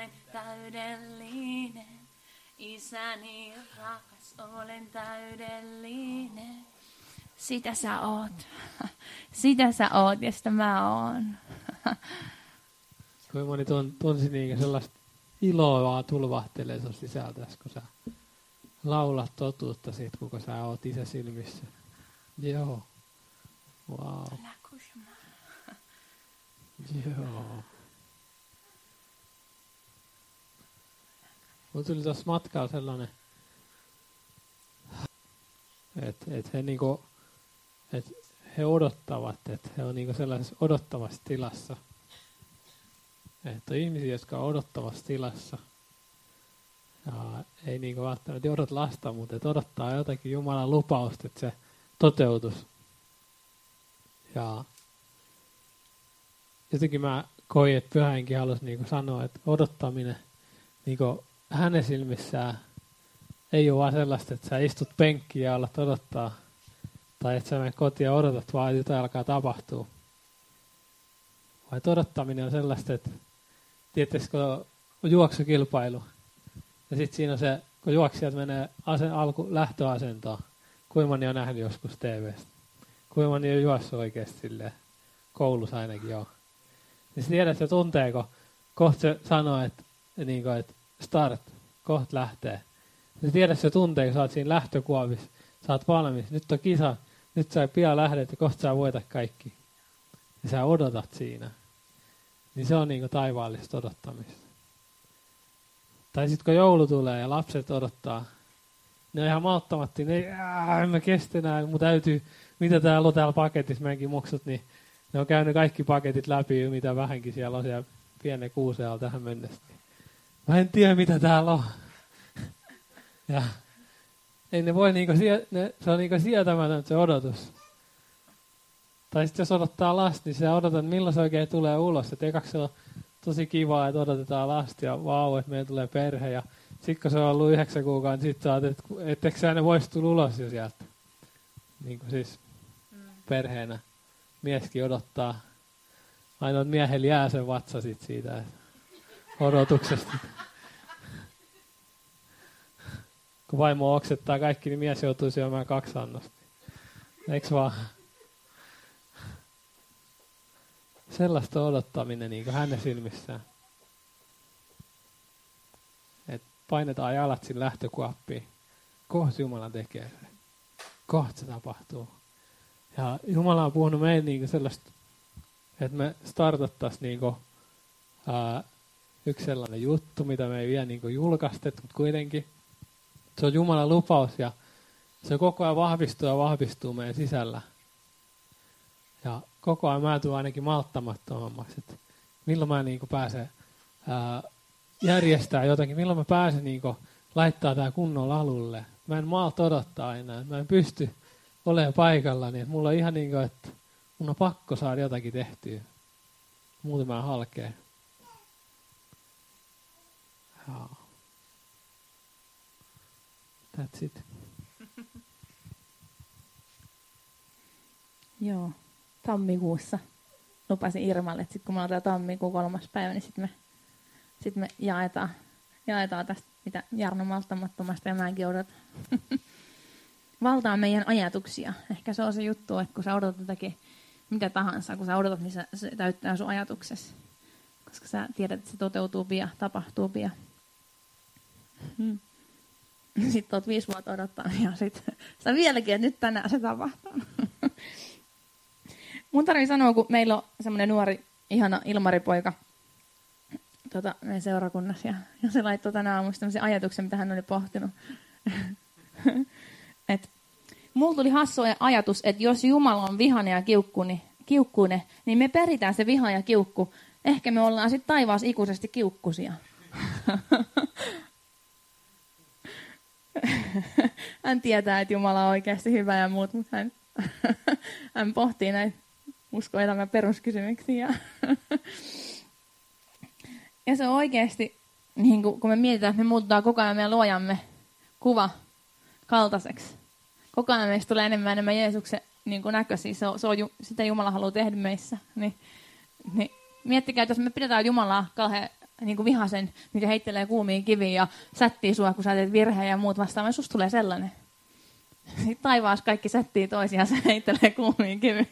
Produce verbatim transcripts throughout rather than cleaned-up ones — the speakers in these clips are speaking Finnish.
olet täydellinen. Isäni rakas, olen täydellinen. Sitä sä oot. Sitä sä oot ja sitä mä oon. Kuinka moni tunsi niin sellaista iloa vaan tulvahtelee sun sisältä, kun sä laulat totuutta siitä, kuka sä oot isä silmissä. Joo. Wow. Joo. Mulla tuli tuossa matkalla sellainen, että et he, niinku, et he odottavat, että he on niinku sellaisessa odottavassa tilassa. Että on ihmisiä, jotka on odottavassa tilassa. Ja ei niinku välttämättä odota lasta, mutta et odottaa jotakin Jumalan lupausta, että se toteutus. Ja jotenkin mä koin, että Pyhä Henki halusi niinku sanoa, että odottaminen niinku hänen silmissään ei ole vaan sellaista, että sä istut penkkiin ja alat odottaa. Tai että sä menet kotiin ja odotat vaan, että jotain alkaa tapahtua. Vai odottaminen on sellaista, että tietysti kun on juoksukilpailu. Ja sitten siinä on se, kun juoksijat menee asen, alku, lähtöasentoon. Kuinka moni on nähnyt joskus T V:stä? Kuinka moni on juossut oikeasti silleen? Koulussa ainakin joo. Niin sä tiedät, että se tuntee, kun kohta se sanoo, että, niin kuin, että start, kohta lähtee. Sä tiedät, että se tuntee, kun sä oot siinä lähtökuopissa. Sä oot valmis, nyt on kisa, nyt sä pian lähdet ja kohta sä voitat kaikki. Ja sä odotat siinä. Niin se on niinku taivaallista odottamista. Tai sitten kun joulu tulee ja lapset odottaa, ne on ihan malttamattomia, ne ei, ää, en mä kestä enää, mun täytyy, mitä täällä on täällä paketissa, meidänkin muksut, niin ne on käynyt kaikki paketit läpi, mitä vähänkin siellä on siellä pienen kuusealla tähän mennessä. Mä en tiedä, mitä täällä on. Ja ei ne voi niinku, ne, se on niinku sietämätön se odotus. Tai sitten jos odottaa lasta, niin sä odotat, milloin se oikein tulee ulos. Et ekaksi se on tosi kivaa, että odotetaan lasta ja vau, että meillä tulee perhe. Ja sitten kun se on ollut yhdeksän kuukautta, niin sitten sä oot, että etteikö sä ne voisi tulla ulos jo sieltä. Niin kuin siis mm. perheenä. Mieskin odottaa. Ainoa, että miehellä jää sen vatsa sit siitä odotuksesta. Kun vaimo oksettaa kaikki, niin mies joutuu syömään kaksi annosta. Eiks vaan? Sellaista odottaminen niin kuin hänen silmissään. Et painetaan jalat sinne lähtökuoppiin. Kohta Jumala tekee se. Kohta se tapahtuu. Ja Jumala on puhunut meille niin kuin sellaista, että me startattaisiin niin kuin, ää, yksi sellainen juttu, mitä me ei vielä niin kuin julkaistettu, mutta kuitenkin se on Jumalan lupaus ja se koko ajan vahvistuu ja vahvistuu meidän sisällä. Ja koko ajan mä tuun ainakin malttamattomammaksi, että milloin mä niin kuin pääsen ää, järjestää jotakin, milloin mä pääsen niin kuin laittaa tää kunnolla alulle. Mä en malta odottaa enää, mä en pysty olemaan paikallani, että mulla on ihan niin kuin, että mun on pakko saada jotakin tehtyä. Muuten mä halkeen. Jaa. That's it. Joo, tammikuussa lupasin Irmalle, että sit kun me on tammikuun kolmas päivä, niin sitten me, sit me jaetaan, jaetaan tästä, mitä Jarno malttamattomasta ja mäkin odotan. Valtaa meidän ajatuksia. Ehkä se on se juttu, että kun sä odotat jotakin mitä tahansa, kun sä odotat, niin se, se täyttää sun ajatuksesi. Koska sä tiedät, että se toteutuu pian, tapahtuu pian. Hmm. Sitten oot viisi vuotta odottanut ja sitten sä vieläkin, että nyt tänään se tapahtuu. Mun tarvii sanoa, kun meillä on semmoinen nuori, ihana Ilmari-poika tota, meidän seurakunnassa. Ja, ja se laittoi tänä aamusta tämmöisen ajatuksen, mitä hän oli pohtinut. Et, mulla tuli hassu ajatus, että jos Jumala on vihainen ja kiukkuinen, kiukkuinen, niin me peritään se viha ja kiukku. Ehkä me ollaan sitten taivaassa ikuisesti kiukkusia. Hän tietää, että Jumala on oikeasti hyvä ja muut, mutta hän, hän pohtii näitä uskoelämän peruskysymyksiä. Ja se on oikeasti, niin kun me mietitään, että me muutetaan koko ajan meidän luojamme kuva kaltaiseksi. Koko ajan meistä tulee enemmän enemmän Jeesuksen niin näköisiä. Se on, se on, sitä Jumala haluaa tehdä meissä. Niin, niin, miettikää, että jos me pidetään Jumalaa kauhean niin kuin vihasen, mikä heittelee kuumiin kiviin ja sättii sua, kun sä teet virheen ja muut vastaamaan. Susta tulee sellainen. Sitten taivaassa kaikki sättii toisiaan, se heittelee kuumiin kiviin.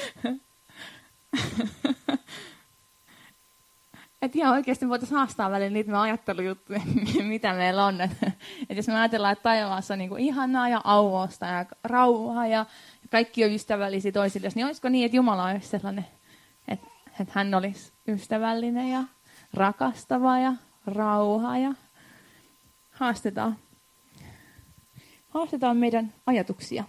Että ihan oikeasti voitaisiin haastaa välillä niitä me ajattelujuttuja, mitä meillä on. Että et jos me ajatellaan, että taivaassa on niin kuin ihanaa ja auosta ja rauhaa ja kaikki on ystävällisiä toisille, niin olisiko niin, että Jumala olisi sellainen, että, että hän olisi ystävällinen ja rakastava ja rauha ja haastetaan. Haastetaan meidän ajatuksia.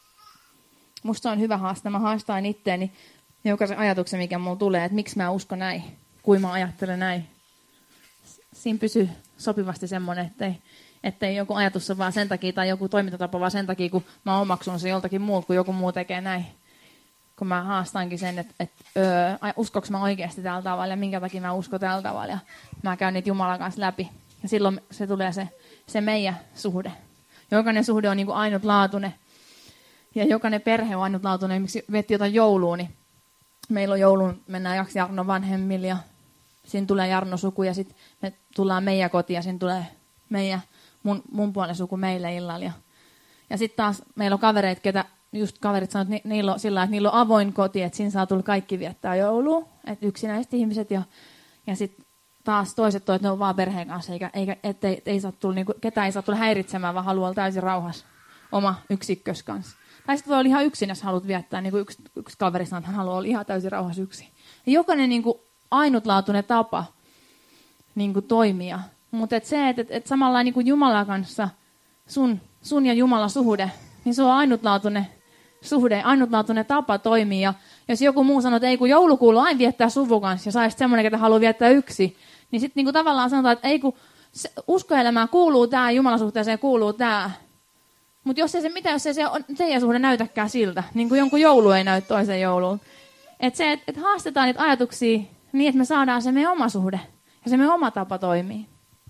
Musta on hyvä haastaa. Mä haastaan itteeni jokaisen ajatuksen, mikä mulla tulee, että miksi mä uskon näin, kuin mä ajattelen näin. Siinä pysyy sopivasti semmoinen, ettei, ettei joku ajatus ole vaan sen takia tai joku toimintatapa vaan sen takia, kun mä omaksun se joltakin muulta, kun joku muu tekee näin. Kun mä haastankin sen, että, että öö, uskoks mä oikeasti tällä tavalla ja minkä takia mä uskon tällä tavalla. Ja mä käyn niitä Jumalan kanssa läpi. Ja silloin se tulee se, se meidän suhde. Jokainen suhde on niin kuin ainutlaatuinen. Ja jokainen perhe on ainutlaatuinen. Miksi vietti jotain joulua, niin meillä on joulun, mennään Jaksi Jarnon vanhemmille ja siinä tulee Jarno suku ja sitten me tullaan meidän kotiin ja siinä tulee meidän, mun, mun puolen suku meille illalla. Ja, ja sitten taas meillä on kavereita, ketä just kaverit sanoo, että ni, niillä on sillä, että niillä on avoin koti, että siinä saa tulla kaikki viettää joulua, että yksinäiset ihmiset ja, ja sitten taas toiset toi, että ne on vaan perheen kanssa, eikä, eikä ettei, ei saa tulla, niin kuin, ketään ei saa tulla häiritsemään, vaan haluaa olla täysin rauhassa oma yksikkös kanssa. Tai sitten voi olla ihan yksin, jos haluat viettää, niin kuin yksi, yksi kaveri sanoo, että hän haluaa olla ihan täysin rauhassa yksin. Ja jokainen niin kuin ainutlaatuinen tapa niin kuin toimia. Mutta et se, että et, et samalla niin kuin Jumalan kanssa, sun, sun ja Jumalan suhde, niin se on ainutlaatuinen suhde, ainutlaatuinen tapa toimia. Ja jos joku muu sanoo, että ei kun joulu kuuluu aina viettää suvun kanssa, ja sä olisit semmoinen, ketä haluaa viettää yksi, niin sitten niin tavallaan sanotaan, että ei kun se, uskoelämään kuuluu tämä, Jumalan suhteeseen kuuluu tämä. Mutta jos ei se, mitä jos ei se teidän suhde näytäkään siltä, niin kuin jonkun joulu ei näy toisen jouluun. Että se, että et haastetaan niitä ajatuksia niin, että me saadaan se meidän oma suhde ja se meidän oma tapa toimii.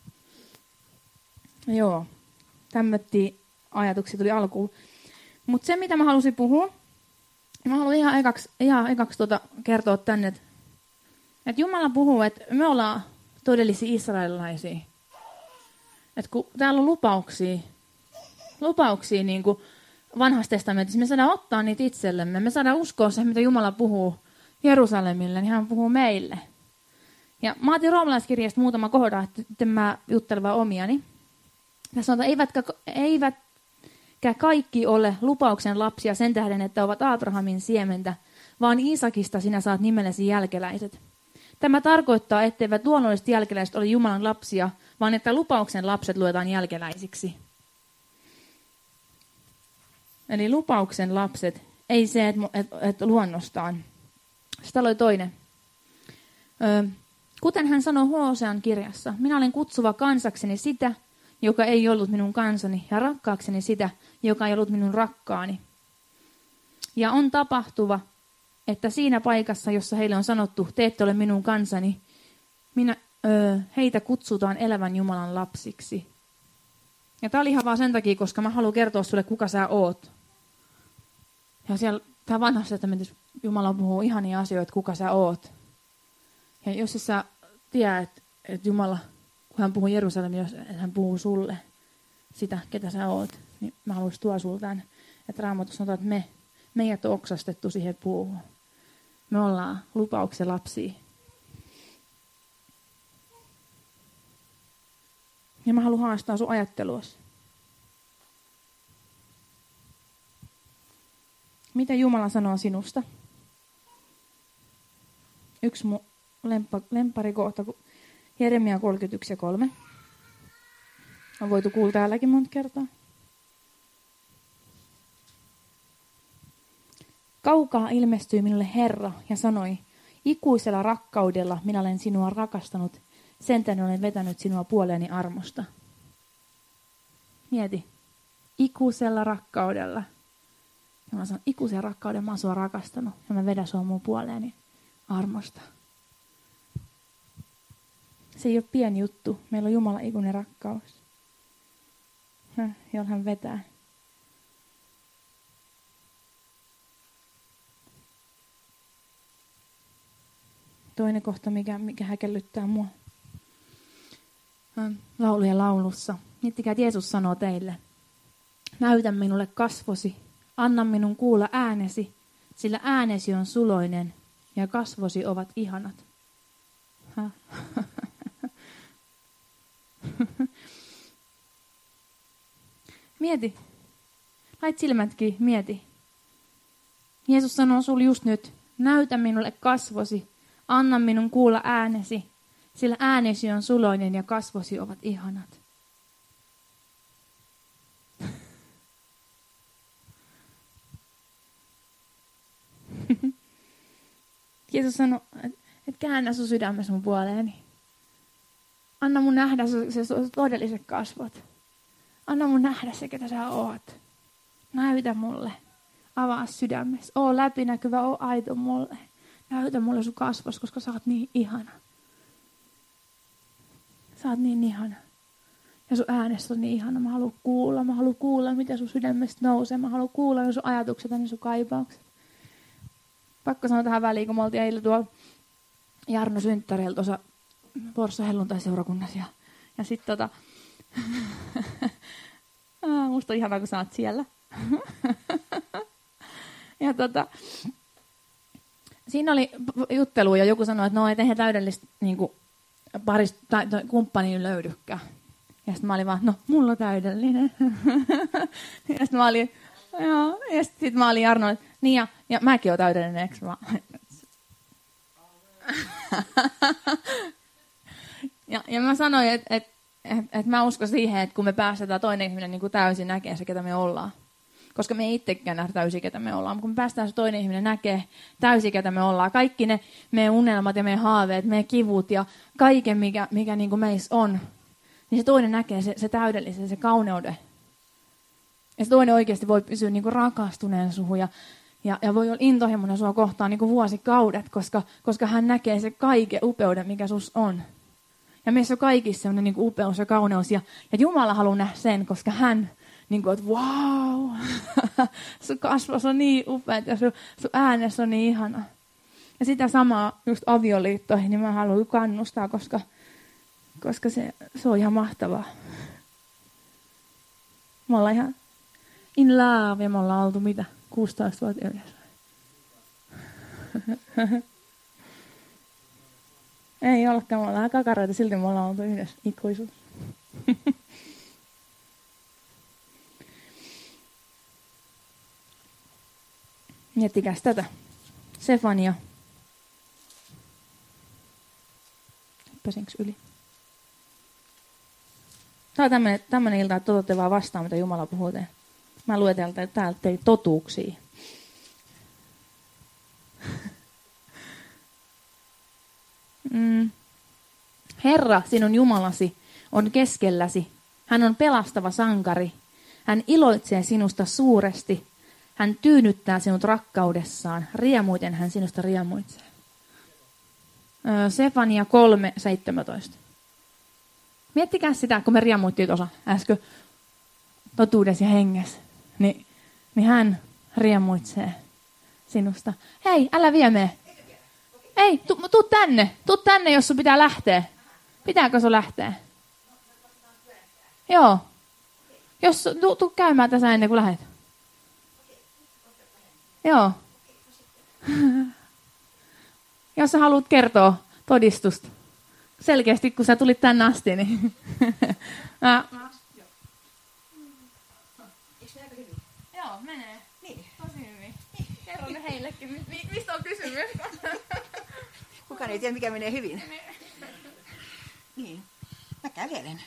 Joo, tämmöisiä ajatuksia tuli alkuun. Mutta se, mitä mä halusin puhua, mä haluan ihan ekaksi, ihan ekaksi tuota kertoa tänne, että, että Jumala puhuu, että me ollaan todellisia israelilaisia. Että kun täällä on lupauksia, lupauksia niin kuin vanhassa testamentissa, me saadaan ottaa niitä itsellemme. Me saadaan uskoa se, mitä Jumala puhuu Jerusalemille, niin hän puhuu meille. Ja mä otin roomalaiskirjasta muutama kohda, että mä juttelen vaan omiani. Tässä sanotaan, eivätkä, eivätkä kaikki ole lupauksen lapsia sen tähden, että ovat Abrahamin siementä, vaan Iisakista sinä saat nimellesi jälkeläiset. Tämä tarkoittaa, etteivät luonnolliset jälkeläiset ole Jumalan lapsia, vaan että lupauksen lapset luetaan jälkeläisiksi. Eli lupauksen lapset, ei se, että et, et luonnostaan. Sitten oli toinen. Ö, kuten hän sanoi Hosean kirjassa, minä olen kutsuva kansakseni sitä, joka ei ollut minun kansani, ja rakkaakseni sitä, joka ei ollut minun rakkaani. Ja on tapahtuva, että siinä paikassa, jossa heille on sanottu, te ette ole minun kansani, minä, ö, heitä kutsutaan elävän Jumalan lapsiksi. Ja tämä oli ihan vaan sen takia, koska mä haluan kertoa sulle, kuka sä oot. Ja siellä tämä vanhassa testamentissa Jumala puhuu ihania asioita, kuka sä oot. Ja jos sä tiedät, että, että Jumala, kun hän puhuu Jerusalemissa, että hän puhuu sulle sitä, ketä sä oot, niin mä haluaisin tuoda sulle tämän, että Raamatussa sanotaan, että me, meidät on oksastettu siihen puuhun. Me ollaan lupauksen lapsia. Ja mä haluan haastaa sun ajatteluasi. Mitä Jumala sanoo sinusta? Yksi mun lempa, lempparikohta, Jeremia kolmekymmentäyksi ja kolme. On voitu kuulla täälläkin monta kertaa. Kaukaa ilmestyi minulle Herra ja sanoi, ikuisella rakkaudella minä olen sinua rakastanut, sen tähden olen vetänyt sinua puoleeni armosta. Mieti, ikuisella rakkaudella. Ja mä sanon, ikuisen rakkauden mä oon sua rakastanut ja mä vedän sua mun puoleeni armosta. Se ei ole pieni juttu. Meillä on Jumala ikuinen rakkaus, jolla hän vetää. Toinen kohta, mikä, mikä häkellyttää mua. laulujen laulussa. Miettikää, että Jeesus sanoo teille. Näytä minulle kasvosi, anna minun kuulla äänesi, sillä äänesi on suloinen ja kasvosi ovat ihanat. Häh? Mieti. Lait silmätkin, mieti. Jeesus sanoo sulle just nyt, näytä minulle kasvosi, anna minun kuulla äänesi, sillä äänesi on suloinen ja kasvosi ovat ihanat. Jeesus sanoi, että käännä sun sydämessä mun puoleeni. Anna mun nähdä se, se todelliset kasvot. Anna mun nähdä se, ketä sä oot. Näytä mulle. Avaa sydämessä. Oo läpinäkyvä, oo aito mulle. Näytä mulle sun kasvos, koska sä oot niin ihana. Sä oot niin ihana. Ja sun äänestä on niin ihana. Mä haluan kuulla. Mä haluan kuulla, mitä sun sydämestä nousee. Mä haluan kuulla ne sun ajatukset ja ne sun kaipaukset. Pakko sanoa tähän väliin, kun me oltiin eilen tuolla Jarno synttäreillä tuossa Porssa helluntai-seurakunnassa. Ja, ja sit tota... musta on ihanaa, kun sä oot siellä. ja tota... Siinä oli juttelu ja joku sanoi, että no ei tehdä täydellistä niin kuin, parista, tai, tai kumppania löydykään. Ja sitten mä olin vaan, no mulla on täydellinen. ja sitten mä olin, joo. Ja sitten mä olin Jarno, että niin ja, ja mäkin oon täydellinen, eikö mä? ja, ja mä sanoin, että et, et, et mä uskon siihen, että kun me päästetään toinen ihminen niin kuin täysin näkee se, ketä me ollaan. Koska me ei itsekään nähdä täysin, ketä me ollaan. Mutta kun me päästään se toinen ihminen näkee täysin, ketä me ollaan. Kaikki ne meidän unelmat ja meidän haaveet, meidän kivut ja kaiken, mikä, mikä niin kuin meissä on. Niin se toinen näkee se, se täydellisen, se kauneuden. Ja se toinen oikeasti voi pysyä niin kuin rakastuneen suhun ja, ja, ja voi olla intohimoinen sua kohtaan niin kuin vuosikaudet, koska, koska hän näkee se kaiken upeuden, mikä sus on. Ja meissä on kaikissa sellainen niin kuin upeus ja kauneus. Ja, ja Jumala haluaa nähdä sen, koska hän... Niin kuin, että wow, sun kasvos on niin upea ja sun, sun äänessä on niin ihana. Ja sitä samaa just avioliittoihin, niin mä haluan kannustaa, koska, koska se, se on ihan mahtavaa. Me ollaan ihan in love ja me ollaan oltu mitä? kuusitoista vuotta yhdessä. Ei olekaan, me ollaan kakaroita, silti me ollaan oltu yhdessä ikuisuus. Miettikäs tätä. Sefania. Hyppäsinkö yli? Tämä on tämmöinen, tämmöinen ilta, että tototte vaan vastaan, mitä Jumala puhuu teille. Mä luen täältä, täältä teille totuuksia. mm. Herra, sinun Jumalasi, on keskelläsi. Hän on pelastava sankari. Hän iloitsee sinusta suuresti. Hän tyynnyttää sinut rakkaudessaan. Riemuiten hän sinusta riemuitsee. Sefania kolme seitsemäntoista. Miettikää sitä, kun me riemuittiin tuossa äsken totuudessa ja hengessä. Niin, niin hän riemuitsee sinusta. Hei, älä vie me. Ei, tuu tu tänne. Tuu tänne, jos sun pitää lähteä. Pitääkö sun lähteä? Joo. Jos tuu, tuu käymään tässä ennen kuin lähdet. Joo. Jos sä haluat kertoa todistusta. Selkeästi, kun sä tulit tänne asti, niin... Mä... Joo, menee. Niin. Tosi hyvin. Kerro ne heillekin. Mistä on kysymys? Kukaan ei tiedä, mikä menee hyvin. Niin. Mä kävelen.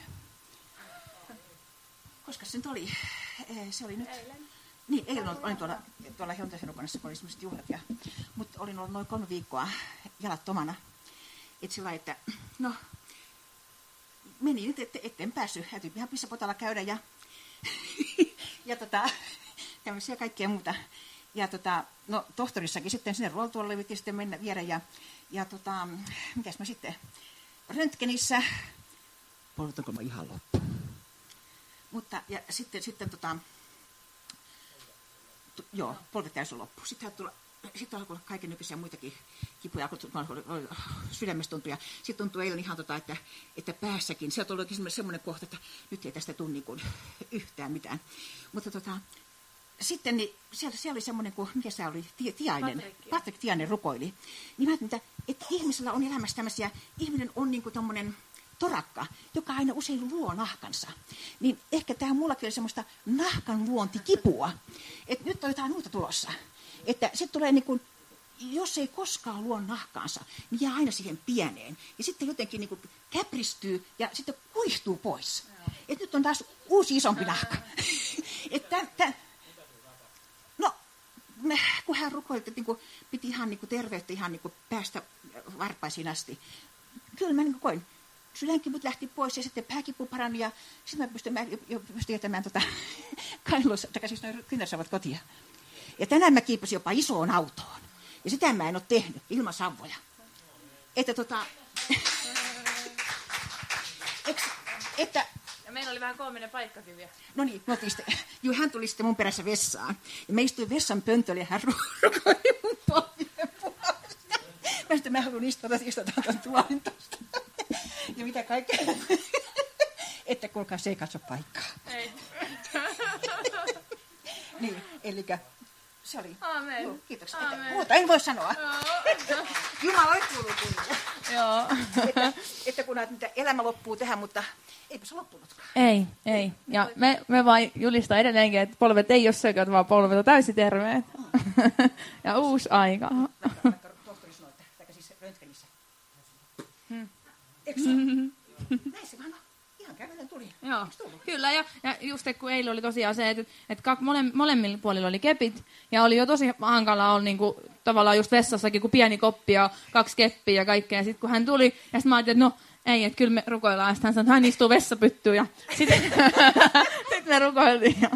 Koska se nyt oli? Se oli nyt... Eilen. Niin, eilen olin tuolla, tuolla helluntai-seurakunnassa, kun oli sellaiset juhlat. Ja, mutta olin ollut noin kolme viikkoa jalattomana. Että sillä että no, meni nyt, että etten päässyt. Täytyy ihan pissapotalla käydä ja, ja tota, tämmöisiä kaikkea muuta. Ja tota, no tohtorissakin sitten sinne ruoltuolle piti sitten mennä viedä. Ja, ja tota, mitäs mä sitten, röntgenissä, poltanko mä ihan loppu. Mutta ja sitten, sitten tota, T- joo, polvet täysin loppu. Sitten hän tulla sitten alkoi olla kaiken nykyisiä muitakin kipuja, kun sydämestä tuntui. Ja sitten tuntui eilen ihan tota, että, että päässäkin. Sieltä oli oikein semmoinen kohta, että nyt ei tästä tule niin kuin yhtään mitään. Mutta tota, sitten niin siellä, siellä oli semmoinen, kuin, mikä se oli, Tiainen, Patrik, Patrik Tiainen rukoili. Niin mä ajattelin, että ihmisellä on elämässä tämmöisiä, ihminen on niin kuin tommonen torakka, joka aina usein luo nahkansa. Niin ehkä tähän mullakin oli semmoista nahkan luontikipua. Että nyt on jotain muuta tulossa. Että se tulee niin kuin, jos ei koskaan luo nahkaansa, niin jää aina siihen pieneen. Ja sitten jotenkin niin kuin käpristyy ja sitten kuihtuu pois. Että nyt on taas uusi isompi nahka. Että tä, no, me, kun hän rukoili, että niin kuin, piti ihan niin kuin terveyttä ihan niin kuin päästä varpaisiin asti. Kyllä mä niin kuin koin. Sydänkiput lähti pois ja sitten pääkipu parani ja sitten mä pystyn, mä jo pystyn jätämään tota, kailossa, takaisin siis noin kyynärsauvat kotia. Ja tänään mä kiipasin jopa isoon autoon. Ja sitä mä en ole tehnyt ilman sauvoja. Että tota... Eks, että... Ja meillä oli vähän koominen paikkakin vielä. No niin, me sitten, juu, hän tuli sitten mun perässä vessaan. Ja me istuin vessan pöntöllä ja hän rukoili mun polvien puolesta. Mä sitten mä haluan istua, istua tuon tuolin tosta. Ja mitä kaikkea. Että kuulkaa, se ei katso paikkaa. Ei. Niin, elikkä se oli. Aamen. Joo, kiitos. Aamen. Että, muuta en voi sanoa. Joo. Jumala on kuullut kunnia. Joo. Että, että kun näet, elämä loppuu tähän, mutta eipä se loppunutkaan. Ei, ei. Ja me, me vaan julistaa edelleenkin, että polvet ei ole sököt, vaan polvet on täysin terveet. Ja uusi aika. Vaikka tohtori sanoi, että vaikka siis röntgenissä. Hmm. Eikö se? Näin se vaan on. Ihan kävelen tuli. Joo, kyllä. Ja, ja just kun eilen oli tosiaan se, että, että mole, molemmilla puolilla oli kepit. Ja oli jo tosi hankalaa olla niin kuin, tavallaan just vessassakin, kun pieni koppi ja kaksi keppiä ja kaikkea. Ja sitten kun hän tuli, ja sitten mä ajattelin, että no ei, että kyllä me rukoillaan. Ja sitten hän sanoi, että hän istuu vessapyttyyn. Ja sitten sit me rukoiltiin. Ja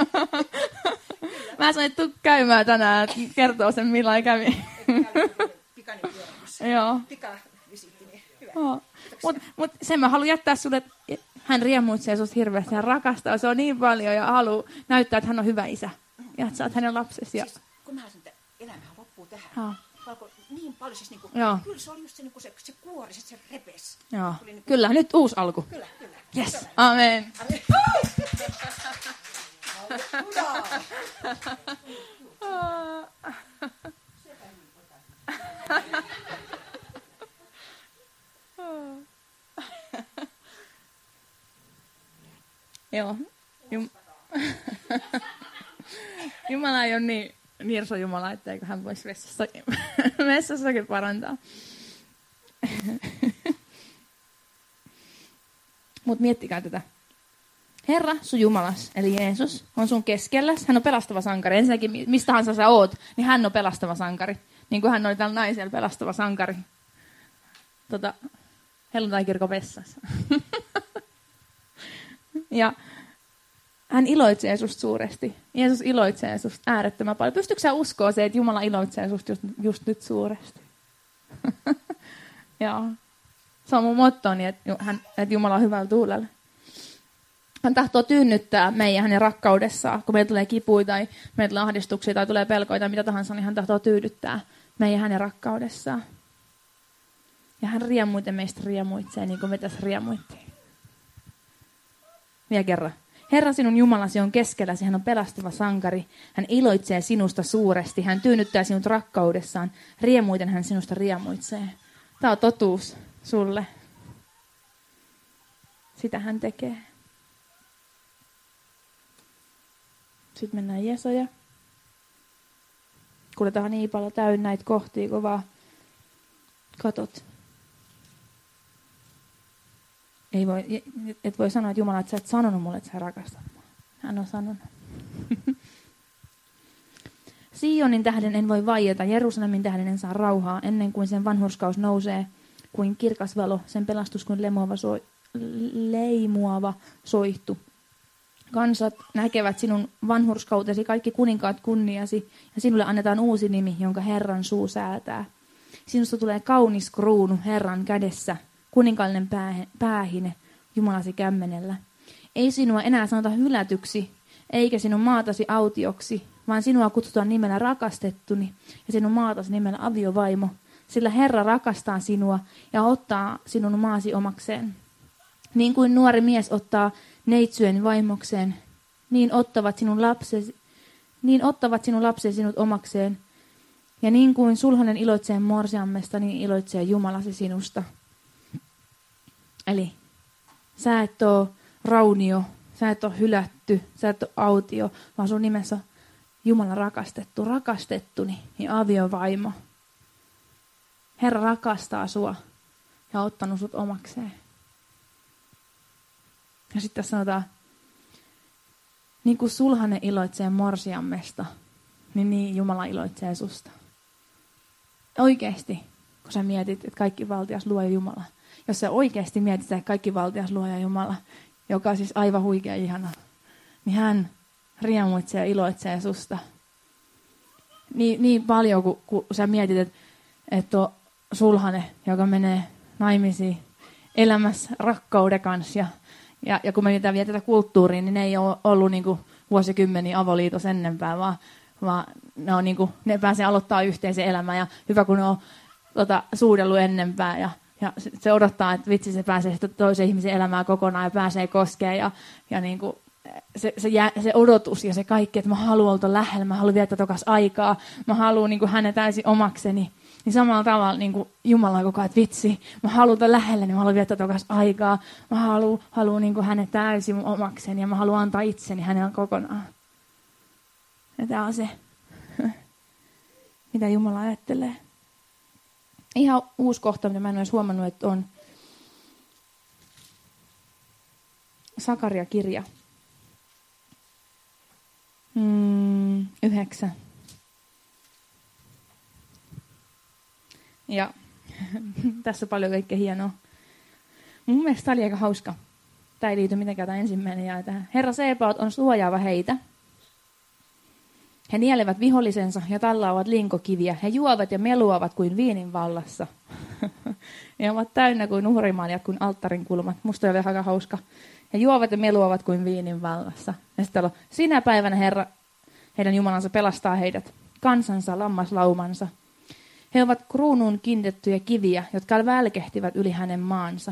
mä sanoin, että tuu käymään tänään, että kertoo sen millainen kävi. Pikainen pyörähdys. Joo. Pikavisiitti, niin hyvä. Joo. Mutta mut sen mä haluan jättää sulle, että hän riemuitsee susta hirveästi, hän rakastaa, se on niin paljon ja haluaa näyttää, että hän on hyvä isä. Ja että sä oot hänen lapsesi. Ja... Siis, kun mä sanoin, että elämähän loppuu tähän. Joo. Alkoi niin paljon, siis niinku, Joo. kyllä se oli just se, niinku se, se kuori, se repes. Joo. Tuli niinku... Kyllä, nyt uusi alku. Kyllä, kyllä. Yes, amen. Amen. Joo. Jum... Jumala ei ole niin nirso Jumala, etteikö hän voisi vessassakin, vessassakin parantaa. Mutta miettikää tätä. Herra, sun Jumalas, eli Jeesus, on sun keskelläs. Hän on pelastava sankari. Ensinnäkin, mistä tahansa sä oot, niin hän on pelastava sankari. Niin kuin hän oli tällä naisella pelastava sankari. Tota, helluntaikirkon vessassa. Ja hän iloitsee susta suuresti. Jeesus iloitsee susta äärettömän paljon. Pystytkö sä uskoa se, että Jumala iloitsee susta just, just nyt suuresti? Joo. Se on mun mottoni, että, hän, että Jumala on hyvällä tuulella. Hän tahtoo tyynnyttää meidän hänen rakkaudessaan. Kun meillä tulee kipuja tai meillä tulee ahdistuksia tai tulee pelkoja tai mitä tahansa, niin hän tahtoo tyydyttää meidän hänen rakkaudessaan. Ja hän riemuiten meistä riemuitsee, niin kuin me tässä riemuittiin. Vielä kerran. Herra, sinun Jumalasi on keskelläsi, hän on pelastava sankari. Hän iloitsee sinusta suuresti, hän tyynnyttää sinut rakkaudessaan. Riemuiten hän sinusta riemuitsee. Tämä on totuus sulle. Sitä hän tekee. Sitten mennään Jesaja. Kuljetaan niin paljon täynnä näitä kohtia, kun vaan katot. Ei voi, et voi sanoa, että Jumala, että sä et sanonut mulle, että sä rakastat mua. Hän on sanonut. Sionin tähden en voi vaieta, Jerusalemin tähden en saa rauhaa, ennen kuin sen vanhurskaus nousee, kuin kirkas valo, sen pelastus kuin lemuava so, leimuava soihtu. Kansat näkevät sinun vanhurskautesi, kaikki kuninkaat kunniasi, ja sinulle annetaan uusi nimi, jonka Herran suu säätää. Sinusta tulee kaunis kruunu Herran kädessä, kuninkaallinen päähine Jumalasi kämmenellä. Ei sinua enää sanota hylätyksi, eikä sinun maatasi autioksi, vaan sinua kutsutaan nimellä rakastettuni ja sinun maatasi nimellä aviovaimo. Sillä Herra rakastaa sinua ja ottaa sinun maasi omakseen. Niin kuin nuori mies ottaa neitsyen vaimokseen, niin ottavat sinun lapsesi, niin ottavat sinun lapsesi sinut omakseen. Ja niin kuin sulhanen iloitsee morsiammesta, niin iloitsee Jumalasi sinusta. Eli sä et ole raunio, sä et ole hylätty, sä et ole autio, vaan sun nimessä Jumala rakastettu, rakastettuni ja aviovaimo. Herra rakastaa sua ja on ottanut sut omakseen. Ja sitten tässä sanotaan, niin kuin sulhanen iloitsee morsiammesta, niin niin Jumala iloitsee susta. Oikeasti, kun sä mietit, että kaikki valtias luoja Jumala. Jos sä oikeasti mietit, että kaikki valtias luoja Jumala, joka on siis aivan huikea ihana, niin hän riemuitsee ja iloitsee susta. Niin, niin paljon, kun, kun sä mietit, että, että on sulhane, joka menee naimisiin elämässä rakkauden kanssa. Ja, ja, ja kun me niitä vietetään kulttuuriin, niin ne ei ole ollut niin kuin vuosikymmeniä avoliitos ennenpää, vaan, vaan ne, on niin kuin, ne pääsee aloittaa yhteisen elämän. Ja hyvä, kun ne on tota, suudellut ennenpää. Ja, ja se odottaa, että vitsi se pääsee toisen ihmisen elämään kokonaan ja pääsee koskemaan. Ja, ja niin kuin, Se, se, jää, se odotus ja se kaikki, että mä haluan olla lähellä, mä haluan viettää tokas aikaa, mä haluan niin kuin hänen täysin omakseni. Niin samalla tavalla niin kuin Jumala koko ajan, että vitsi, mä haluan olla lähellä, niin mä haluan viettää tokas aikaa. Mä haluan, haluan niin kuin hänen täysin omakseni ja mä haluan antaa itseni hänelle kokonaan. Ja tää on se, mitä Jumala ajattelee. Ihan uusi kohta, mitä mä en olisi huomannut, että on Sakaria-kirja. Mm, yhdeksän. Ja tässä on paljon kaikkea hienoa. Mun mielestä tämä oli aika hauska. Tämä ei liity mitenkään tämä ensimmäinen jae tähän. Herra Sebaot on suojaava heitä. He nielevät vihollisensa ja tallaavat linkokiviä. He juovat ja meluavat kuin viinin vallassa. Ja ovat täynnä kuin uhrimaanjat kuin alttarin kulmat. Musta oli aika hauska. He juovat ja meluavat kuin viinin vallassa. Ja sitten on, sinä päivänä Herra, heidän Jumalansa pelastaa heidät, kansansa, lammaslaumansa. He ovat kruunuun kiinnitettyjä kiviä, jotka välkehtivät yli hänen maansa.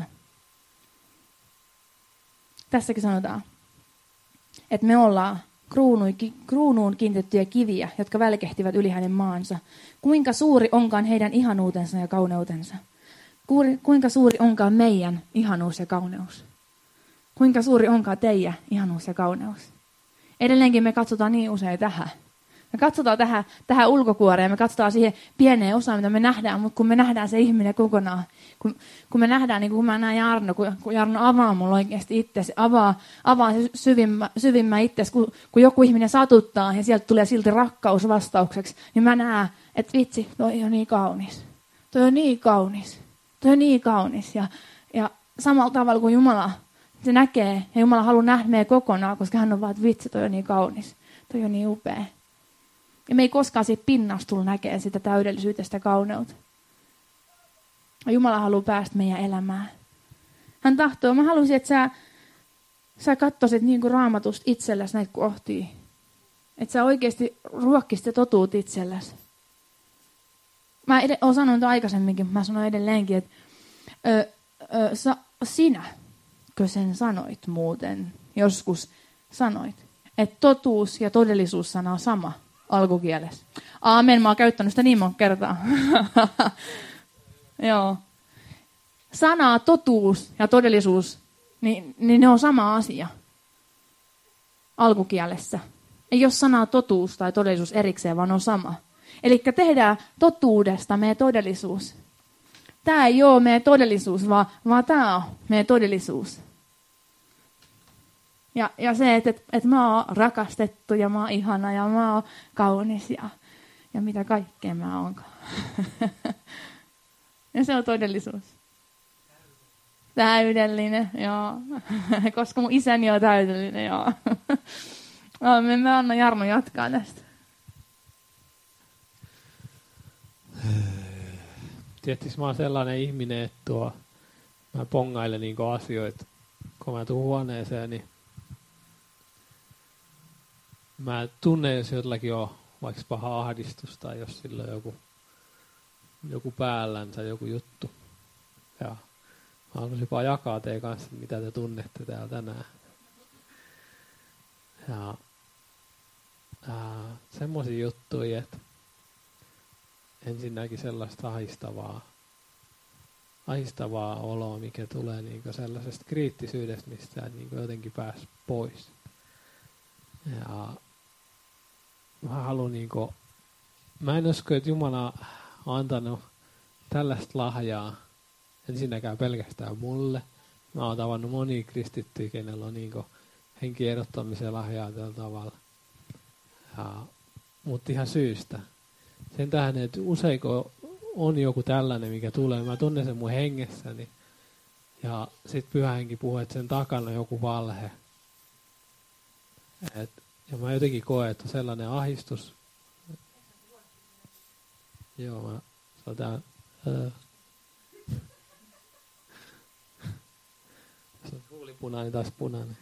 Tässäkin sanotaan, että me ollaan kruunuun kiinnitettyjä kiviä, jotka välkehtivät yli hänen maansa. Kuinka suuri onkaan heidän ihanuutensa ja kauneutensa? Kuinka suuri onkaan meidän ihanuus ja kauneus? Kuinka suuri onkaan teidän ihanuus ja kauneus? Edelleenkin me katsotaan niin usein tähän. Me katsotaan tähän, tähän ulkokuoreen, me katsotaan siihen pieneen osaan, mitä me nähdään, mutta kun me nähdään se ihminen kokonaan, kun, kun me nähdään, niin kun mä näen Jarno, kun, kun Jarno avaa mulle oikeasti itse, se avaa, avaa se syvimmä, syvimmä itse, kun, kun joku ihminen satuttaa ja sieltä tulee silti rakkaus vastaukseksi, niin mä näen, että vitsi, toi on niin kaunis. Toi on niin kaunis. Toi on niin kaunis. Ja, ja samalla tavalla kuin Jumala, se näkee, ja Jumala haluaa nähdä meidän kokonaan, koska hän on vaan, että vitsi, toi on niin kaunis. Toi on niin upea. Ja me ei koskaan siitä pinnasta tullut näkemään sitä täydellisyyttä, sitä kauneutta. Ja Jumala haluaa päästä meidän elämään. Hän tahtoo, mä haluaisin, että sä, sä katsoisit niin kuin Raamatusta itselläsi näitä kohtia. Että sä oikeasti ruokkisit ja totuut itselläsi. Mä ed- olen sanonut aikaisemminkin, mutta mä sanon edelleenkin, että ö, ö, sa, sinäkö sen sanoit muuten, joskus sanoit, että totuus ja todellisuus sana on sama alkukielessä. Aamen, mä oon käyttänyt sitä niin monta kertaa. Joo. Sana, totuus ja todellisuus, niin, niin ne on sama asia alkukielessä. Ei ole sanaa totuus tai todellisuus erikseen, vaan on sama. Eli tehdään totuudesta meidän todellisuus. Tämä ei ole meidän todellisuus, vaan, vaan tämä on meidän todellisuus. Ja, ja se, että, että, että mä oon rakastettu ja mä oon ihana ja mä oon kaunis ja, ja mitä kaikkea mä oonkaan. Ja se on todellisuus. Täydellinen, joo. Koska mun isäni on täydellinen, joo. Me, me anna Jarno jatkaa tästä. Tietysti mä oon sellainen ihminen, että tuo, mä pongailen niinku asioita, kun mä tuun huoneeseen, niin mä tunnen, jos jollakin on vaikka paha ahdistus tai jos sillä on joku, joku päällänsä, joku juttu. Ja mä haluaisin vaan jakaa teidän kanssa, mitä te tunnette täällä tänään. Ja ää, semmoisia juttuja, että ensinnäkin sellaista ahistavaa, ahistavaa oloa, mikä tulee niinku sellaisesta kriittisyydestä, mistä niinku jotenkin pääsi pois. Ja mä haluan niinku, mä en usko, että Jumala on antanut tällaista lahjaa ensinnäkään pelkästään mulle. Mä oon tavannut monia kristittyjä, kenellä on niinku henki erottamisen lahjaa tällä tavalla. Ja, mutta ihan syystä. Sen tähän, että usein kun on joku tällainen, mikä tulee, mä tunnen sen mun hengessäni. Ja sit Pyhä Henki puhuu, että sen takana on joku valhe. Et, ja mä jotenkin koen, että sellainen ahdistus. Joo, mä saatan... Öö. Se on huulipunainen, taas punainen.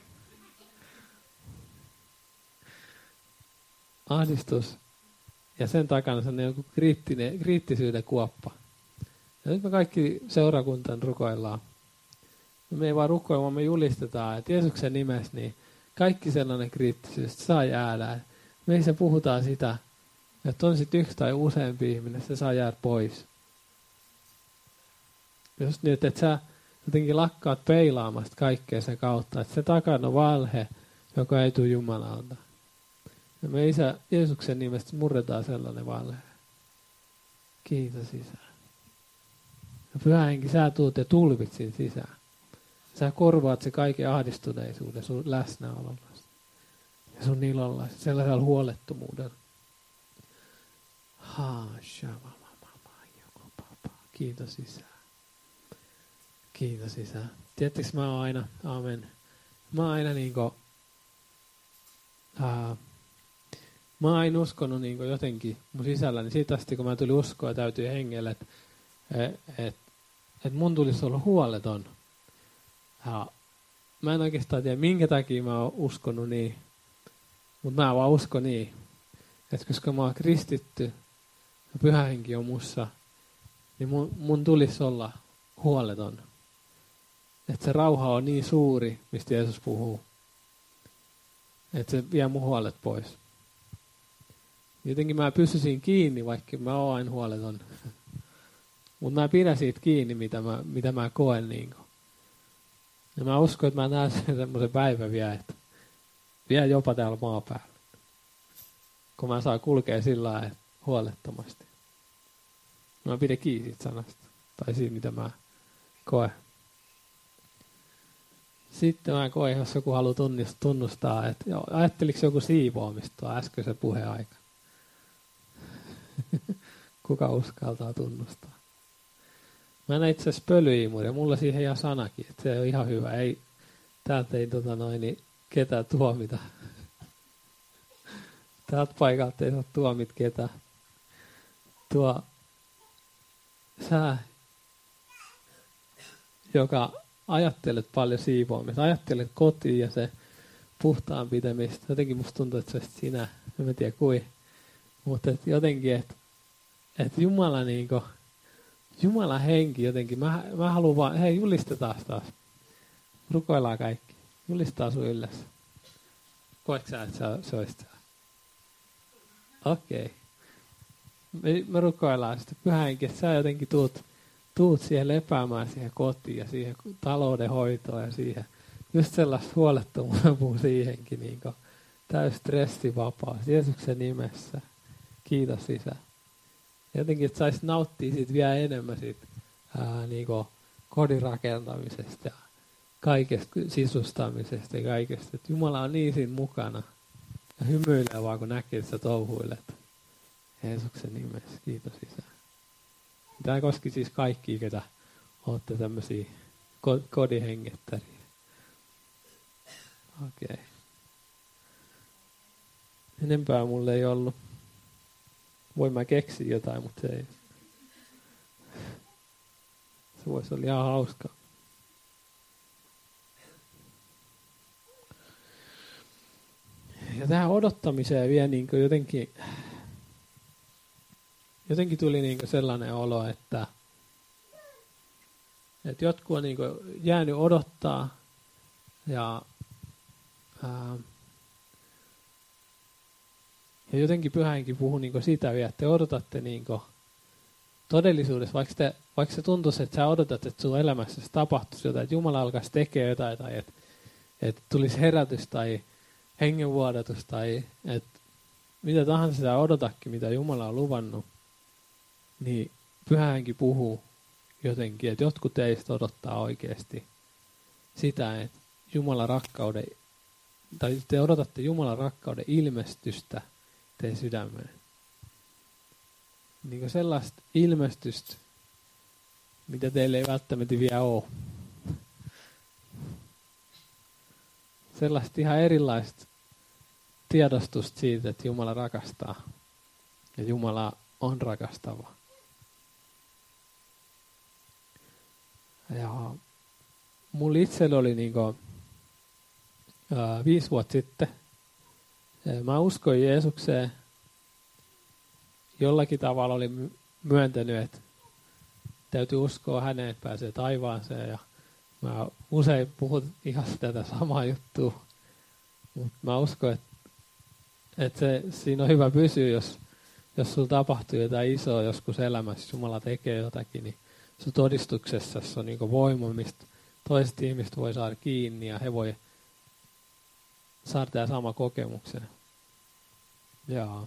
Ahdistus. Ja sen takana se on joku kriittinen, kriittisyyden kuoppa. Ja nyt me kaikki seurakuntaan rukoillaan. Me ei vaan rukoilla, vaan me julistetaan, että Jeesuksen nimessä niin kaikki sellainen kriittisyys saa jäädä. Meissä puhutaan sitä, että on sitten yksi tai useampi ihminen, se saa jäädä pois. Just nyt, että sä jotenkin lakkaat peilaamasta kaikkea sen kautta, että se takana on valhe, joka ei tule Jumalalta. Ja me Isä Jeesuksen nimestä murretaan sellainen valhe. Kiitos Isä. Ja Pyhä Henki, sä tuut ja tulvit siinä sisään. Sä korvaat se kaiken ahdistuneisuuden sun läsnäololla. Ja sun ilolla, sellaisella huolettomuudella. Kiitos Isä. Kiitos Isä. Tiedättekö mä oon aina, amen. Mä oon aina niinku, ää, mä oon aina uskonut niinku jotenkin mun sisälläni. Siitä asti kun mä tulin uskoa täytyy hengelle, että et, et, et mun tulisi olla huoleton. Ja mä en oikeastaan tiedä, minkä takia mä oon uskonut niin. Mutta mä vaan uskon niin. Että koska mä oon kristitty ja Pyhä Henki on mussa, niin mun, mun tulisi olla huoleton. Että se rauha on niin suuri, mistä Jeesus puhuu. Että se vie mun huolet pois. Jotenkin mä pysyisin kiinni, vaikka mä oon aina huoleton. Mutta mä pidän siitä kiinni, mitä mä, mitä mä koen. Niin. Ja mä uskon, että mä näen sen semmoisen päivän vielä, että vielä jopa täällä maapäällä. Kun mä saan kulkea sillä lailla huolettomasti. Mä pidän kiinni siitä sanasta. Tai siitä, mitä mä koen. Sitten mä koen, jos joku haluaa tunnustaa, että joo, ajatteliko joku siivoamista tuo äskeisen puheen aika? Kuka uskaltaa tunnustaa? Mä näin itse asiassa pölyimuria. Mulla siihen ihan sanakin, että se on ihan hyvä. Ei, täältä ei tota noin, niin ketään tuomita. Täältä paikalta ei saa tuomit ketään. Tuo sä, joka ajattelet paljon siivoamista, ajattelet kotiin ja se puhtaan pitämistä. Jotenkin musta tuntuu, että se olisi sinä. En tiedä kui. Mutta et jotenkin, että et Jumala niinku, Jumala henki jotenkin. Mä, mä haluan vaan, hei julistetaan taas. Rukoillaan kaikki. Julistaa sun ylläs. Koetko sä, että se olisi tää? Okei. Okay. Me, me rukoillaan sitten Pyhä Henki, että sä jotenkin tuut, tuut siihen lepäämään siihen kotiin ja siihen taloudenhoitoon ja siihen. Just sellaista huolettomuutta siihenkin. Niin täys stressivapaus. Jeesuksen nimessä. Kiitos Isä. Jotenkin, että saisit nauttia siitä vielä enemmän siitä ää, niin kodin rakentamisesta ja kaikesta sisustamisesta ja kaikesta. Että Jumala on niin siinä mukana ja hymyilee vaan, kun näkee, että sä touhuilet. Jeesuksen nimessä. Kiitos Isä. Tämä koski siis kaikkia, ketä olette tämmöisiä kodinhengettäriä. Okei. Okay. Enempää mulle ei ollut. Voin mä keksiä jotain, mutta se ei. Se voisi olla ihan hauskaa. Ja tähän odottamiseen vielä niin kuin jotenkin, jotenkin tuli niin kuin sellainen olo, että, että jotkut on niin kuin jäänyt odottaa ja, ää, ja jotenkin Pyhä-Henki puhuu niin kuin sitä vielä, että te odotatte niin kuin todellisuudessa, vaikka, te, vaikka se tuntuisi, että sä odotat, että sun elämässä tapahtuisi jotain, että Jumala alkaisi tekemään jotain tai että, että tulisi herätys tai hengenvuodatus tai että mitä tahansa sä odotakin, mitä Jumala on luvannut, niin Pyhä-Henki puhuu jotenkin, että jotkut teistä odottaa oikeasti sitä, että Jumalan rakkauden, tai te odotatte Jumalan rakkauden ilmestystä teidän sydämeen. Niin kuin sellaista ilmestystä, mitä teille ei välttämättä vielä ole. Sellaista ihan erilaista tiedostusta siitä, että Jumala rakastaa. Ja Jumala on rakastava. Ja mulla itsellä oli niinku, ää, viisi vuotta sitten. Mä uskoin Jeesukseen. Jollakin tavalla oli myöntänyt, että täytyy uskoa häneen, että pääsee taivaaseen. Ja mä usein puhun ihan tätä samaa juttua. Mutta mä uskon, että, että se, siinä on hyvä pysyä, jos, jos sulla tapahtuu jotain isoa joskus elämässä, Jumala tekee jotakin, niin sun todistuksessa on niin voima, mistä toiset ihmiset voi saada kiinni ja he voi saada tämä sama kokemuksen. Ja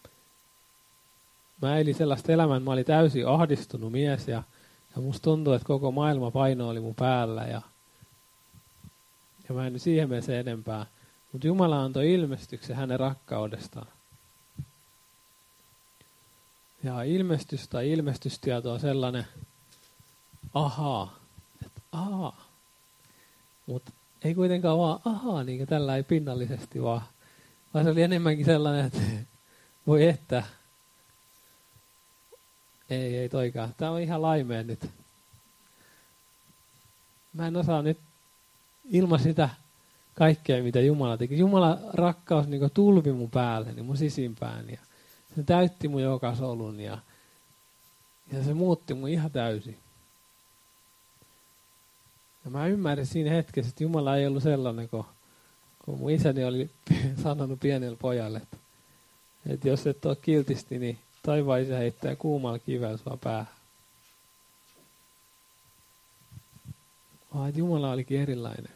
mä elin sellaista elämää, mä olin täysin ahdistunut mies ja, ja musta tuntui, että koko maailma paino oli mun päällä ja, ja mä en nyt siihen mene se enempää. Mutta Jumala antoi ilmestyksen hänen rakkaudestaan. Ja ilmestys tai ilmestystieto on sellainen, ahaa, että ahaa. Mutta ei kuitenkaan vaan ahaa, niin kuin tällä ei pinnallisesti vaan. Vaan se oli enemmänkin sellainen, että voi että. Ei, ei toikaan. Tämä on ihan laimeen nyt. Mä en osaa nyt ilman sitä kaikkea, mitä Jumala teki. Jumalan rakkaus niin tulvi mun päälle, niin mun sisimpään. Ja se täytti mun joka solun ja, ja se muutti mun ihan täysin. Ja mä ymmärrin siinä hetkessä, että Jumala ei ollut sellainen, kun, kun mun isäni oli sanonut pienelle pojalle, että, että jos et ole kiltisti, niin taivaan isä heittää kuumalla kivellä sua päähän. Vaan Jumala olikin erilainen.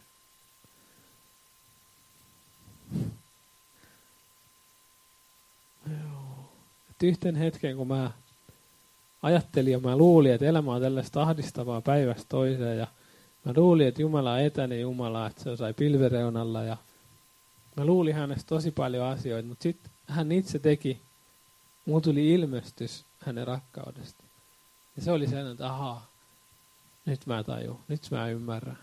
Joo. Yhten hetken, kun mä ajattelin ja mä luulin, että elämä on tällaista ahdistavaa päivästä toiseen ja mä luulin, että Jumala on etäinen Jumala, että se on sai pilvireunalla ja mä luulin hänestä tosi paljon asioita, mutta sitten hän itse teki, mulla tuli ilmestys hänen rakkaudesta. Ja se oli sen, että ahaa, nyt mä tajun, nyt mä ymmärrän.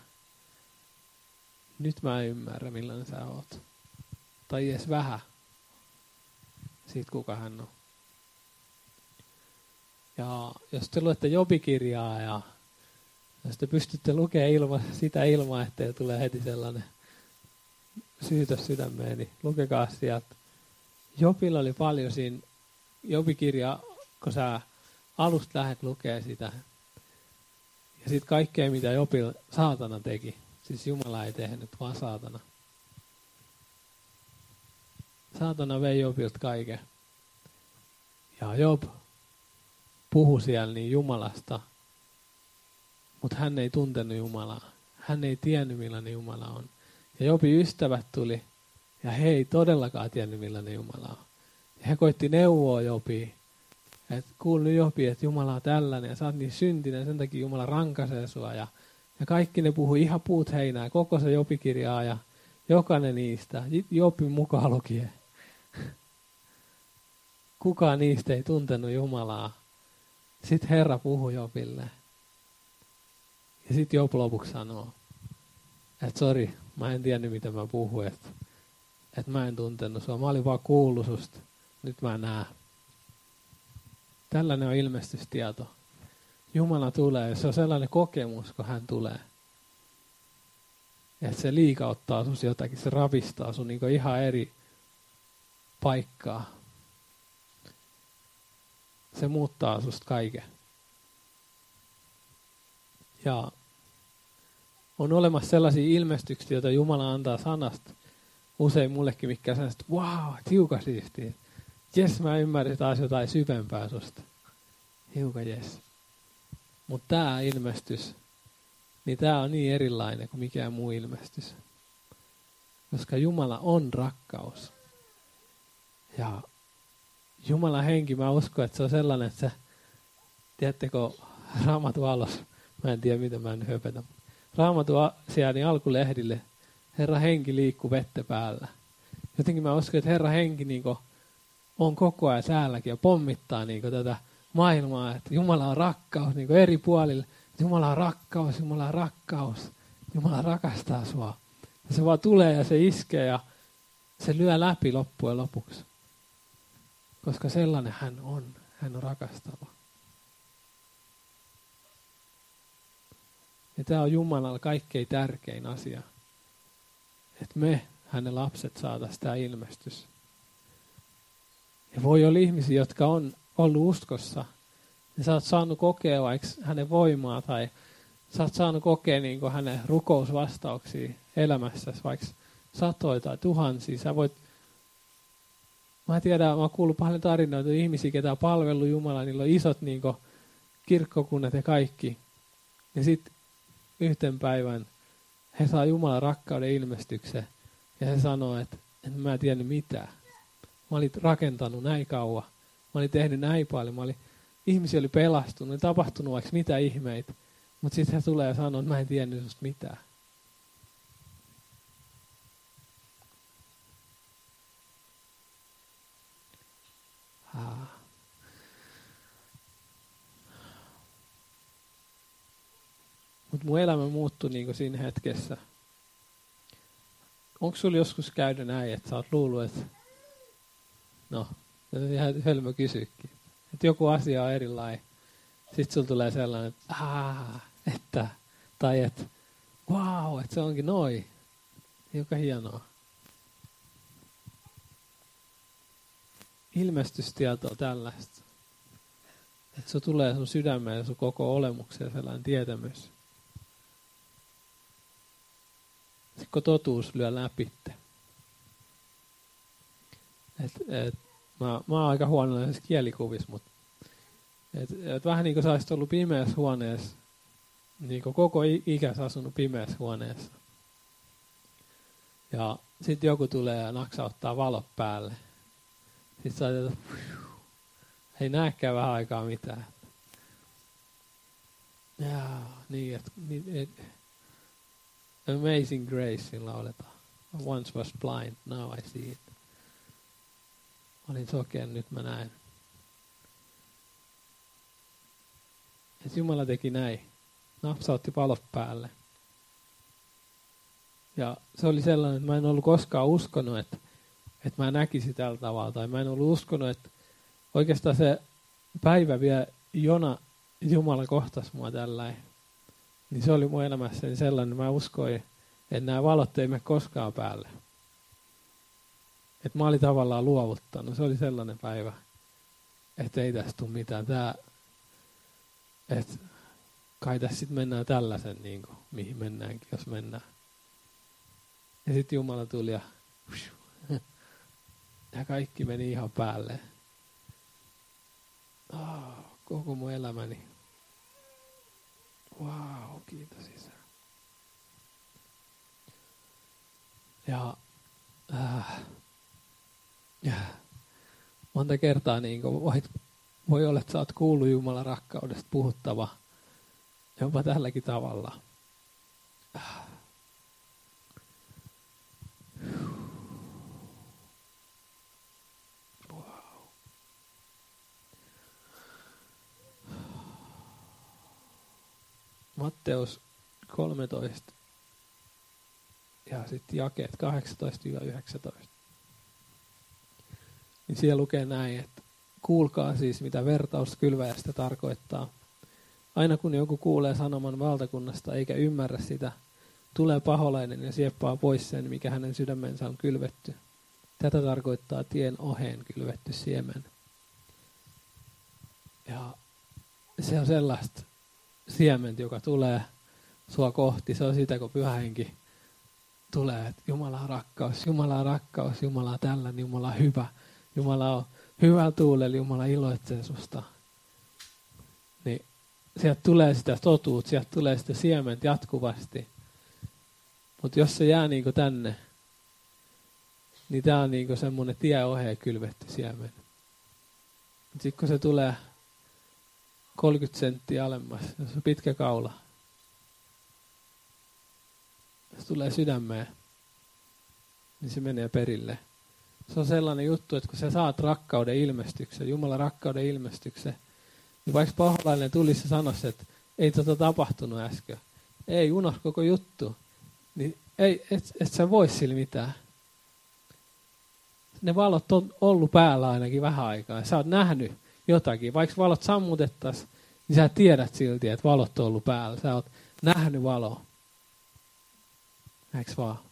Nyt mä ymmärrän, millainen sä oot. Tai edes vähän siitä, kuka hän on. Ja jos te luette Jobi-kirjaa ja jos te pystytte lukemaan ilma, sitä ilmaa, ettei tule heti sellainen syytös sydämeen, niin lukekaa sieltä. Jobilla oli paljon siinä Jobi-kirjaa, kun sä alusta lähdet lukemaan sitä. Ja sitten kaikkea, mitä Jobil saatana teki. Siis Jumala ei tehnyt, vaan saatana. Saatana vei Jobilta kaiken. Ja Job puhui siellä niin Jumalasta. Mutta hän ei tuntenut Jumalaa. Hän ei tiennyt, millainen Jumala on. Ja Jobin ystävät tuli. Ja he ei todellakaan tiennyt, millainen Jumala on. Ja he koitti neuvoa Jobia. Että kuul nyt Jobi, että Jumala on tällainen. Ja sä oot niin syntinen, sen takia Jumala rankaisee sua. Ja, ja kaikki ne puhui ihan puut heinää. Koko se Jobi-kirjaa ja jokainen niistä. Jobin mukaan lukien. Kukaan niistä ei tuntenut Jumalaa. Sitten Herra puhui Jobille. Ja sitten Job lopuksi sanoo, että sori, mä en tiennyt mitä mä puhuin, että, että mä en tuntenut sua. Mä olin vaan kuullut susta. Nyt mä näen. Tällainen on ilmestystieto. Jumala tulee, se on sellainen kokemus, kun hän tulee. Että se liikauttaa sus jotakin, se ravistaa sun niin ihan eri paikkaa. Se muuttaa susta kaiken. Ja on olemassa sellaisia ilmestyksiä, joita Jumala antaa sanasta. Usein mullekin, mikä sanoo, että wow, tiuka siistiä. Jes, mä ymmärrän taas jotain syvempää susta. Hiukan jes. Mutta tämä ilmestys, niin tämä on niin erilainen kuin mikään muu ilmestys. Koska Jumala on rakkaus. Ja Jumalan henki, mä uskon, että se on sellainen, että se, tiedättekö, Raamatun alos, mä en tiedä mitä mä en höpetä. Raamatun sijainnin alkulehdille, Herra henki liikkuu vettä päällä. Jotenkin mä uskon, että Herra henki niin on koko ajan säälläkin ja pommittaa niin tätä maailmaa, että Jumala on rakkaus niin eri puolille. Jumala on rakkaus, Jumala on rakkaus, Jumala rakastaa sua. Ja se vaan tulee ja se iskee ja se lyö läpi loppujen lopuksi. Koska sellainen hän on, hän on rakastava. Ja tämä on Jumalalla kaikkein tärkein asia. Että me, hänen lapset, saataisiin tämä ilmestys. Ja voi olla ihmisiä, jotka on ollut uskossa. Ja sä oot saanut kokea vaikka hänen voimaa tai sä oot saanut kokea niin kuin hänen rukousvastauksia elämässäsi, vaikka satoja tai tuhansia. Sä voit, mä tiedän, mä oon kuullut paljon tarinoita ihmisiä, ketä on palvellut Jumalaa, niillä on isot niin kuin kirkkokunnat ja kaikki. Ja sitten yhten päivän he saa Jumalan rakkauden ilmestyksen ja he sanoo, että en mä tiennyt mitään. Mä olin rakentanut näin kauan. Mä olin tehnyt näin paljon. Mä olin, ihmisiä oli pelastunut, oli tapahtunut vaikka mitä ihmeitä. Mutta sitten he tulee ja sanoo, että mä en tiennyt susta mitään. Ah. Mutta mun elämä muuttui niinku siinä hetkessä. Onko sulla joskus käynyt näin, että sä oot luullut, että no, se on ihan hölmö kysyäkin. Että joku asia on erilainen. Sitten sulla tulee sellainen, että aah, että, tai että vau, wow, että se onkin noin. Joka hienoa. Ilmestystieto on tällaista. Että se tulee sun sydämeen ja sun koko olemukseen sellainen tietämys. Sitten kun totuus lyö läpi. Et, et, mä, mä oon aika huono näissä kielikuvissa, mutta et, et vähän niin kuin sä olisit ollut pimeässä huoneessa, niin kuin koko ikässä asunut pimeässä huoneessa. Ja sitten joku tulee ja naksauttaa valot päälle. Sitten sä ajattelet, ei näekään vähän aikaa mitään. Jaa, niin, että et, Amazing Graceilla oletaan. I once was blind, now I see it. Olin sokea, nyt mä näen. Et Jumala teki näin. Napsautti valot päälle. Ja se oli sellainen, että mä en ollut koskaan uskonut, että, että mä näkisin tällä tavalla. Tai mä en ollut uskonut, että oikeastaan se päivä vielä, jona Jumala kohtasi mua tällainen. Niin se oli mun elämässäni sellainen, mä uskoin, että nämä valot ei mene koskaan päälle. Että mä olin tavallaan luovuttanut. Se oli sellainen päivä, että ei tästä tule mitään. Tää, että kai tässä sitten mennään tällaisen, niin kuin, mihin mennäänkin, jos mennään. Ja sitten Jumala tuli ja, ja kaikki meni ihan päälle. Oh, koko mun elämäni. Wow, kiitos Isä. Ja äh, ja monta kertaa niin voit, voi olla, että sä oot kuullut Jumalan rakkaudesta puhuttava jopa tälläkin tavalla. Äh. Wow. Matteus kolmetoista ja sitten jakeet kahdeksantoista yhdeksäntoista. Niin siellä lukee näin, että kuulkaa siis mitä vertaus kylväjästä tarkoittaa. Aina kun joku kuulee sanoman valtakunnasta eikä ymmärrä sitä, tulee paholainen ja sieppaa pois sen, mikä hänen sydämensä on kylvetty. Tätä tarkoittaa tien oheen kylvetty siemen. Ja se on sellaista siementä, joka tulee sua kohti. Se on sitä, kun Pyhä Henki tulee, että Jumala on rakkaus, Jumala on rakkaus, Jumala on tällainen, Jumala on hyvä. Jumala on hyvällä tuulella, Jumala iloitsee susta. Niin sieltä tulee sitä totuutta, sieltä tulee sitä siementä jatkuvasti. Mutta jos se jää niinku tänne, niin tää on niinku semmoinen tie oheen kylvetty siemen. Sitten kun se tulee kolmekymmentä senttiä alemmas, jos on pitkä kaula, se tulee sydämeen, niin se menee perille. Se on sellainen juttu, että kun sä saat rakkauden ilmestyksen, Jumalan rakkauden ilmestyksen, niin vaikka paholainen tulisi ja sanoisi, että ei tota tapahtunut äsken, ei unohda koko juttu, niin ei, et, et sä vois sillä mitään. Ne valot on ollut päällä ainakin vähän aikaa, ja sä oot nähnyt jotakin. Vaikka valot sammutettaisiin, niin sä tiedät silti, että valot on ollut päällä. Sä oot nähnyt valoa. Eiks vaan?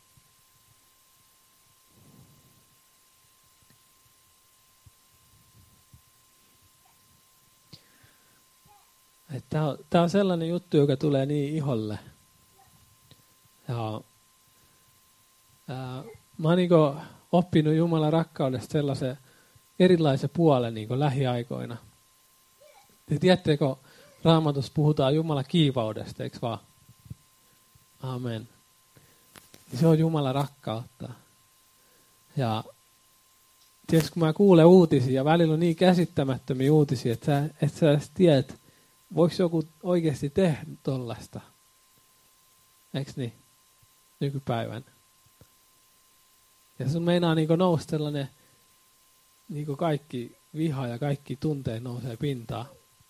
Tämä on, tää on sellainen juttu, joka tulee niin iholle. Ja, ää, mä oon niinku oppinut Jumalan rakkaudesta sellaisen erilaisen puolen niinku lähiaikoina. Te tiedätte, kun Raamatussa puhutaan Jumalan kiivaudesta, eikö vaan? Amen. Se on Jumalan rakkautta. Ja tietysti kun mä kuulen uutisia, ja välillä on niin käsittämättömiä uutisia, että sä et sä edes tiedät, voiko joku oikeasti tehdä tollaista? Eikö niin? Nykypäivän. Ja sun meinaa niinku nousta sellainen, niinku kaikki viha ja kaikki tunteet nousee pintaan.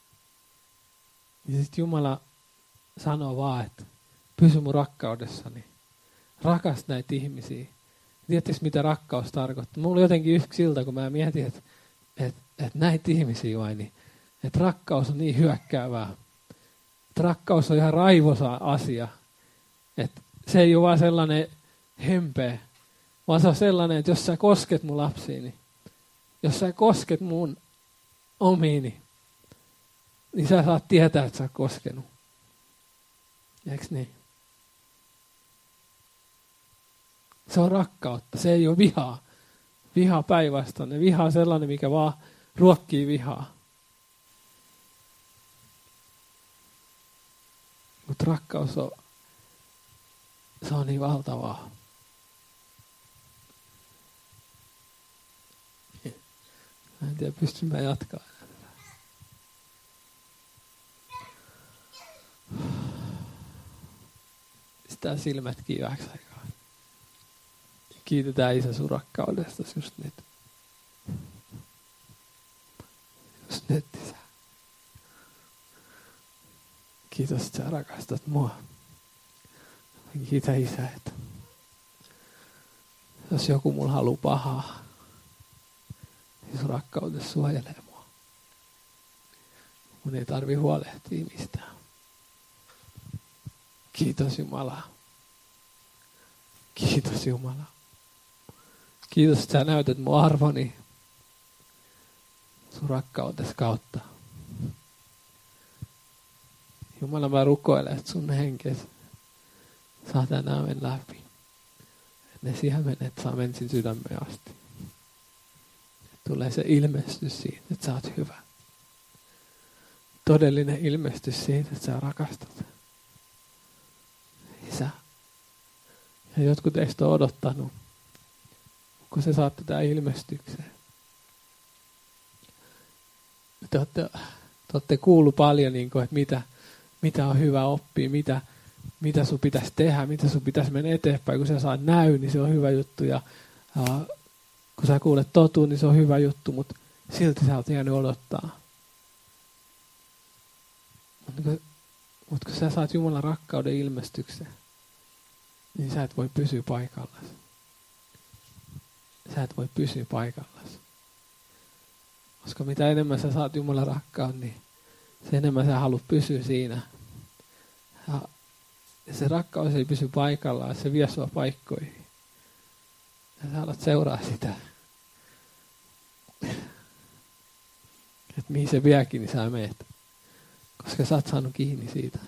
Ja sitten Jumala sanoo vaan, että pysy mun rakkaudessani. Rakasta näitä ihmisiä. Tiedättekö, mitä rakkaus tarkoittaa? Mulla oli jotenkin yksi ilta, kun mä mietin, että, että, että näitä ihmisiä vai niin. Että rakkaus on niin hyökkäävää. Että rakkaus on ihan raivoisa asia. Että se ei ole vaan sellainen hempeä, vaan se on sellainen, että jos sä kosket mun lapsiini, jos sä kosket mun omiini, niin sä saat tietää, että sä oot koskenut. Eiks niin? Se on rakkautta, se ei ole vihaa. Viha päinvastoin. Viha on sellainen, mikä vaan ruokkii vihaa. Mutta rakkaus on, se on niin valtavaa. Mä en tiedä, pystyn mä jatkaa. Sitä silmät kiiväksi aikaa. Kiitetään Isä sun rakkaudesta just nyt. Just nyt, Isä. Kiitos, että sä rakastat mua. Kiitä Isä, että jos joku mulla haluaa pahaa, niin sun rakkaudessa suojelee mua. Mun ei tarvi huolehtia mistään. Kiitos Jumala. Kiitos Jumala. Kiitos, että sä näytät mun arvoni sun rakkautesi kautta. Jumala, mä rukoilen, että sun henkes saa tänään mennä läpi. Että ne siemenet saa mennä sydämeen asti. Että tulee se ilmestys siitä, että sä oot hyvä. Todellinen ilmestys siitä, että sä rakastat. Isä. Ja jotkut teistä on odottanut, kun se saatte tämän ilmestykseen. Te olette, te olette kuullut paljon, niin kuin, että mitä, mitä on hyvä oppia, mitä, mitä sun pitäisi tehdä, mitä sun pitäisi mennä eteenpäin. Kun sä saat näy, niin se on hyvä juttu. Ja, ja kun sä kuulet totuun, niin se on hyvä juttu, mutta silti sä oot jäänyt odottaa. Mutta kun, mut kun sä saat Jumalan rakkauden ilmestyksen, niin sä et voi pysyä paikallasi. Sä et voi pysyä paikallasi. Koska mitä enemmän sä saat Jumalan rakkauden, niin se enemmän sä haluat pysyä siinä. Ja se rakkaus ei pysy paikallaan, se vie sua paikkoihin. Ja sä alat seuraa sitä. Että mihin se viekin, niin sä meet. Koska sä oot saanut kiinni siitä.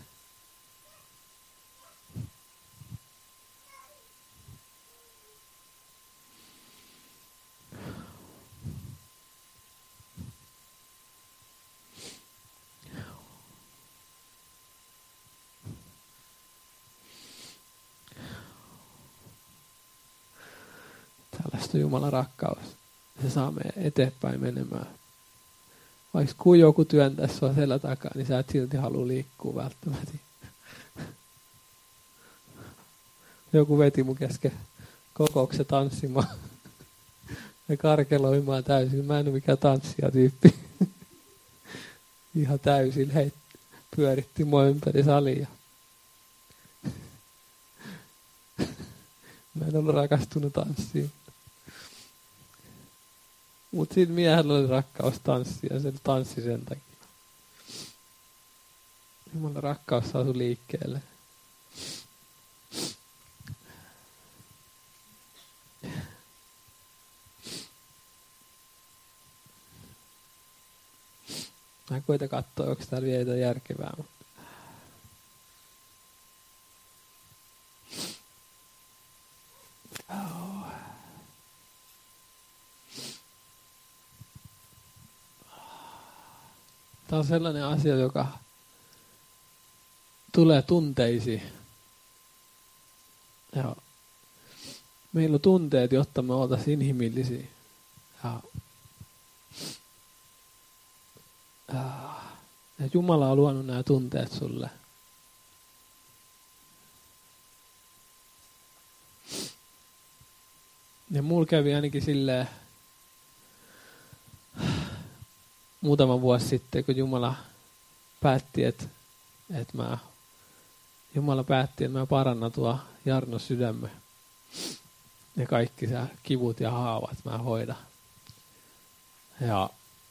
Tällaista Jumalan rakkaus. Se saa meidän eteenpäin menemään. Vaikka kun joku työntäisi sua selä takaa, niin sä et silti halua liikkua välttämättä. Joku veti mun kesken kokouksen tanssimaan ja karkeloimaan täysin. Mä en ole mikään tanssija tyyppi. Ihan täysin heitti, pyöritti mua ympäri salia. Mä en ollut rakastunut tanssiin. Mutta siinä miehellä oli rakkaus tanssia ja se tanssi sen takia. Jumalan rakkaus saa sun liikkeelle. Mä koitan katsoa, onko täällä vielä jotain järkevää. Mutta tämä on sellainen asia, joka tulee tunteisiin. Ja meillä on tunteet, jotta me oltaisiin inhimillisiä. Ja, ja Jumala on luonut nämä tunteet sulle. Ja mulla kävi ainakin silleen muutama vuosi sitten, kun Jumala päätti, että, että mä, Jumala päätti, että mä parannan tuo Jarno sydämme. Ja kaikki se kivut ja haavat mä hoidan. Ja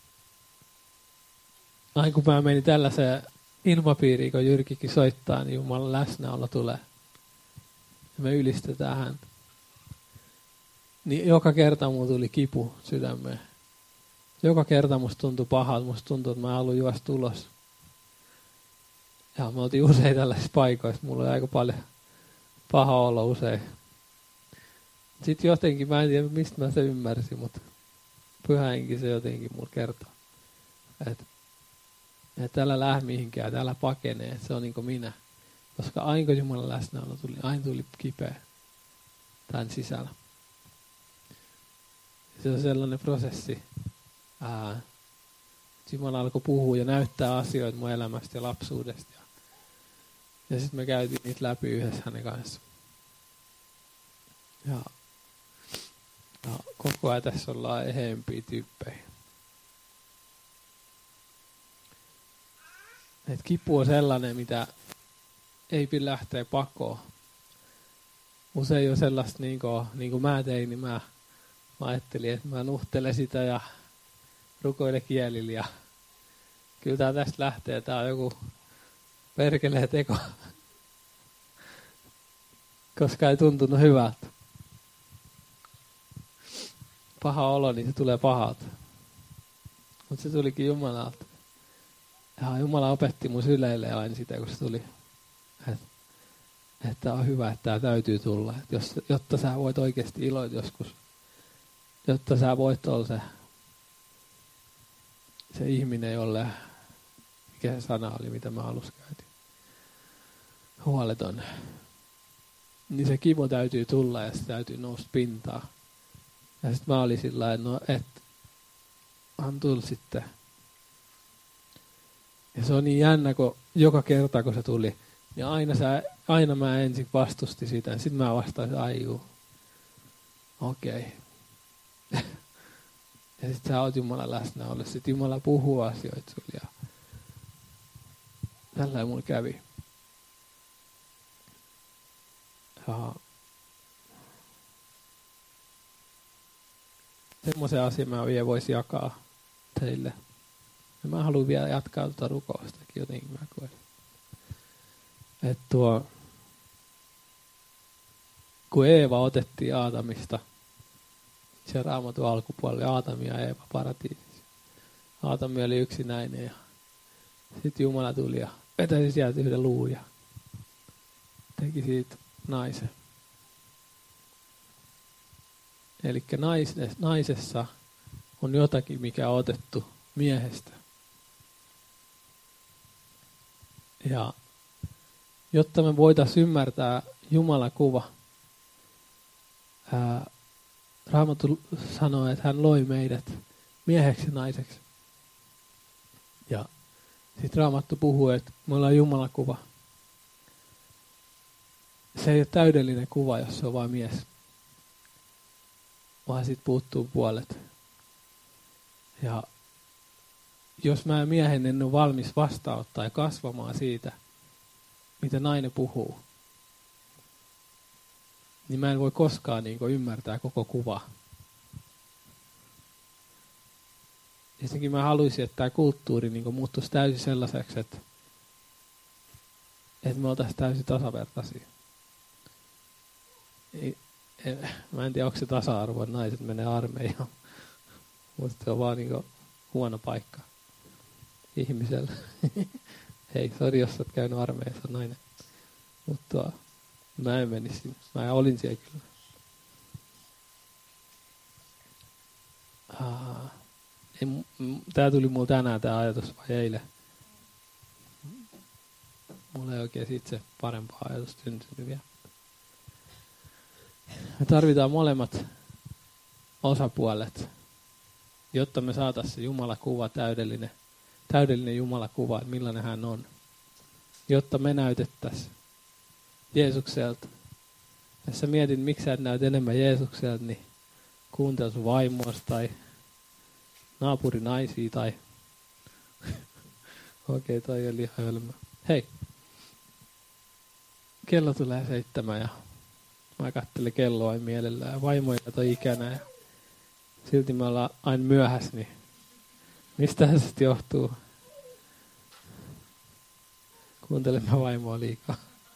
aina kun mä menin tällaiseen ilmapiiriin, kun Jyrkikin soittaa, niin Jumalan läsnäolo tulee. Ja me ylistetään häntä. Niin joka kerta mulla tuli kipu sydämeen. Joka kerta musta tuntui pahalta, musta tuntui, että mä haluan juosta ulos. Ja me oltiin usein tällaisissa paikoissa, mulla oli aika paljon paha olla usein. Sitten jotenkin, mä en tiedä mistä mä se ymmärsin, mutta Pyhä Henki se jotenkin mulla kertoo. Että et älä lähde mihinkään, älä pakene, että se on niin kuin minä. Koska aina kun Jumalan läsnäolo tuli, aina tuli kipeä tämän sisällä. Se on sellainen prosessi. Ää, Jumala alkoi puhua ja näyttää asioita mun elämästä ja lapsuudesta. Ja, ja sitten me käytiin niitä läpi yhdessä hänen kanssa. Ja, ja koko ajan tässä ollaan eheempiä tyyppejä. Et kipu on sellainen, mitä ei pidä lähteä pakoon. Usein on sellaista, niin kuin, niin kuin mä tein, niin mä, mä ajattelin, että mä nuhtelen sitä ja rukoile kielillä ja kyllä tää tästä lähtee, tää on joku perkelee teko, koska ei tuntunut hyvältä. Paha olo, niin se tulee pahalta. Mutta se tulikin Jumalalta. Ja Jumala opetti mun syleille aina sitä, kun se tuli, että että on hyvä, että tää täytyy tulla, että jos, jotta sä voit oikeasti iloita joskus, jotta sä voit olla se se ihminen, jolle, mikä se sana oli, mitä mä alussa käytin, huoleton, niin se kivo täytyy tulla ja se täytyy nousta pintaan. Ja sitten mä olin sillä lailla, no et, on tullut sitten. Ja se on niin jännä, kun joka kerta kun se tuli, niin aina, sä, aina mä ensin vastusti sitä, ja sitten mä vastaisin, ai juu, okei. Okay. Ja sit sä oot Jumalan läsnä olla. Sit Jumala puhuu asioita sulle. Ja tällä mulla kävi. Ja semmoisen asian mä vielä voisin jakaa teille. Ja mä haluan vielä jatkaa tuota rukoustakin jotenkin mä koen. Että tuo, kun Eeva otettiin Aatamista siellä Raamatun alkupuolella Aatami ja Eeva paratiisissa. Aatami oli yksinäinen ja sitten Jumala tuli ja vetäisi sieltä yhden luun ja teki siitä naisen. Eli naisessa on jotakin, mikä on otettu miehestä. Ja jotta me voitaisiin ymmärtää Jumalan kuva, ää, Raamattu sanoo, että hän loi meidät mieheksi ja naiseksi. Ja sitten Raamattu puhuu, että me ollaan Jumalan kuva. Se ei ole täydellinen kuva, jos se on vain mies. Vaan siitä puuttuu puolet. Ja jos mä miehen en ole valmis vastaanottaa ja kasvamaan siitä, mitä nainen puhuu, niin mä en voi koskaan niin kuin ymmärtää koko kuvaa. Ja senkin mä haluaisin, että tämä kulttuuri niin kuin muuttuisi täysin sellaiseksi, että, että me oltaisiin täysin tasavertaisia. Ei, ei, mä en tiedä, onko se tasa-arvo, että naiset menee armeijaan. Mutta se on vaan niin kuin huono paikka ihmiselle. Hei, sori, jos olet käynyt armeijassa, nainen. Mutta mä en menisi. Mä olin siellä kyllä. Ah, ei, m- tää tuli mulle tänään tää ajatus vai eilen. Mulla ei oikein siitä se parempaa ajatusta syntynyt vielä. Me tarvitaan molemmat osapuolet, jotta me saataisiin se Jumalan kuva täydellinen, täydellinen Jumalan kuva, että millainen hän on. Jotta me näytettäisiin Jeesukselta. Jos sä mietit, miksi sä et näyt enemmän Jeesukselta, niin kuuntele sun vaimoista tai naapurinaisia tai okei, okay, toi oli ihan hölmö. Hei, kello tulee seitsemän ja mä katselen kelloa mielellään. Vaimo ei kato ikänä ja silti me ollaan aina myöhässä, niin mistä se sitten johtuu? Kuuntelen mä vaimoa liikaa.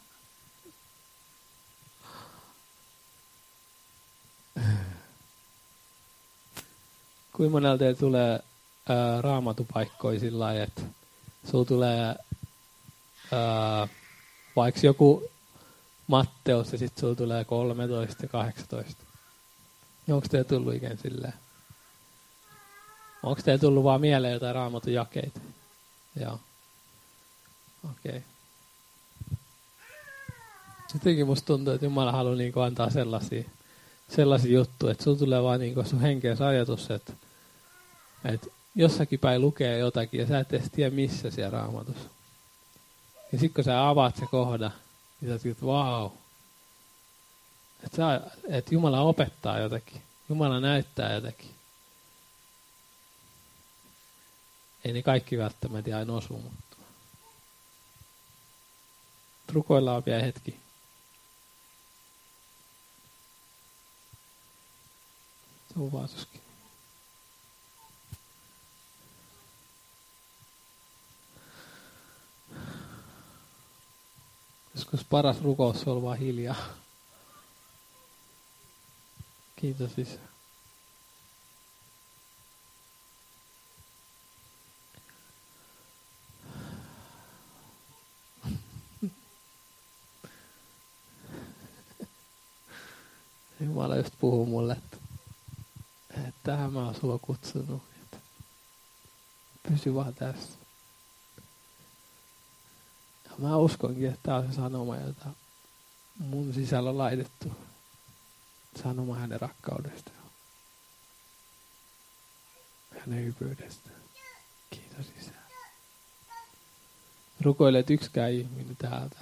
Kuinka monella teillä tulee ää, raamatupaikkoja sillä lailla, että sulla tulee ää, vaikka joku Matteus ja sitten sulla tulee kolmetoista ja kahdeksantoista. Onko teillä tullut ikään silleen? Onko teillä tullut vaan mieleen jotain raamatun jakeita? Joo. Okei. Okay. Jotenkin musta tuntuu, että Jumala haluaa niinku antaa sellaisia, sellaisia juttuja, että sulla tulee vaan niinku sun henkeessä ajatus, että, että jossakin päin lukee jotakin ja sä et edes tiedä missä siellä raamatussa. Ja sitten kun sä avaat se kohda, niin sä oot, vau. Että et Jumala opettaa jotakin. Jumala näyttää jotakin. Ei ne kaikki välttämättä aina osu, mutta rukoillaan vielä hetki. Se on vaatuskin. Joskus paras rukous on vaan hiljaa. Kiitos Isä. Jumala just puhuu mulle, että, että tähän mä oon sua kutsunut. Että pysy vaan tässä. Ja mä uskonkin, että tää on se sanoma, jota mun sisällä on laitettu. Sanoma hänen rakkaudesta. Hänen hyvyydestä. Kiitos Isä. Rukoile, että yksikään ihminen täältä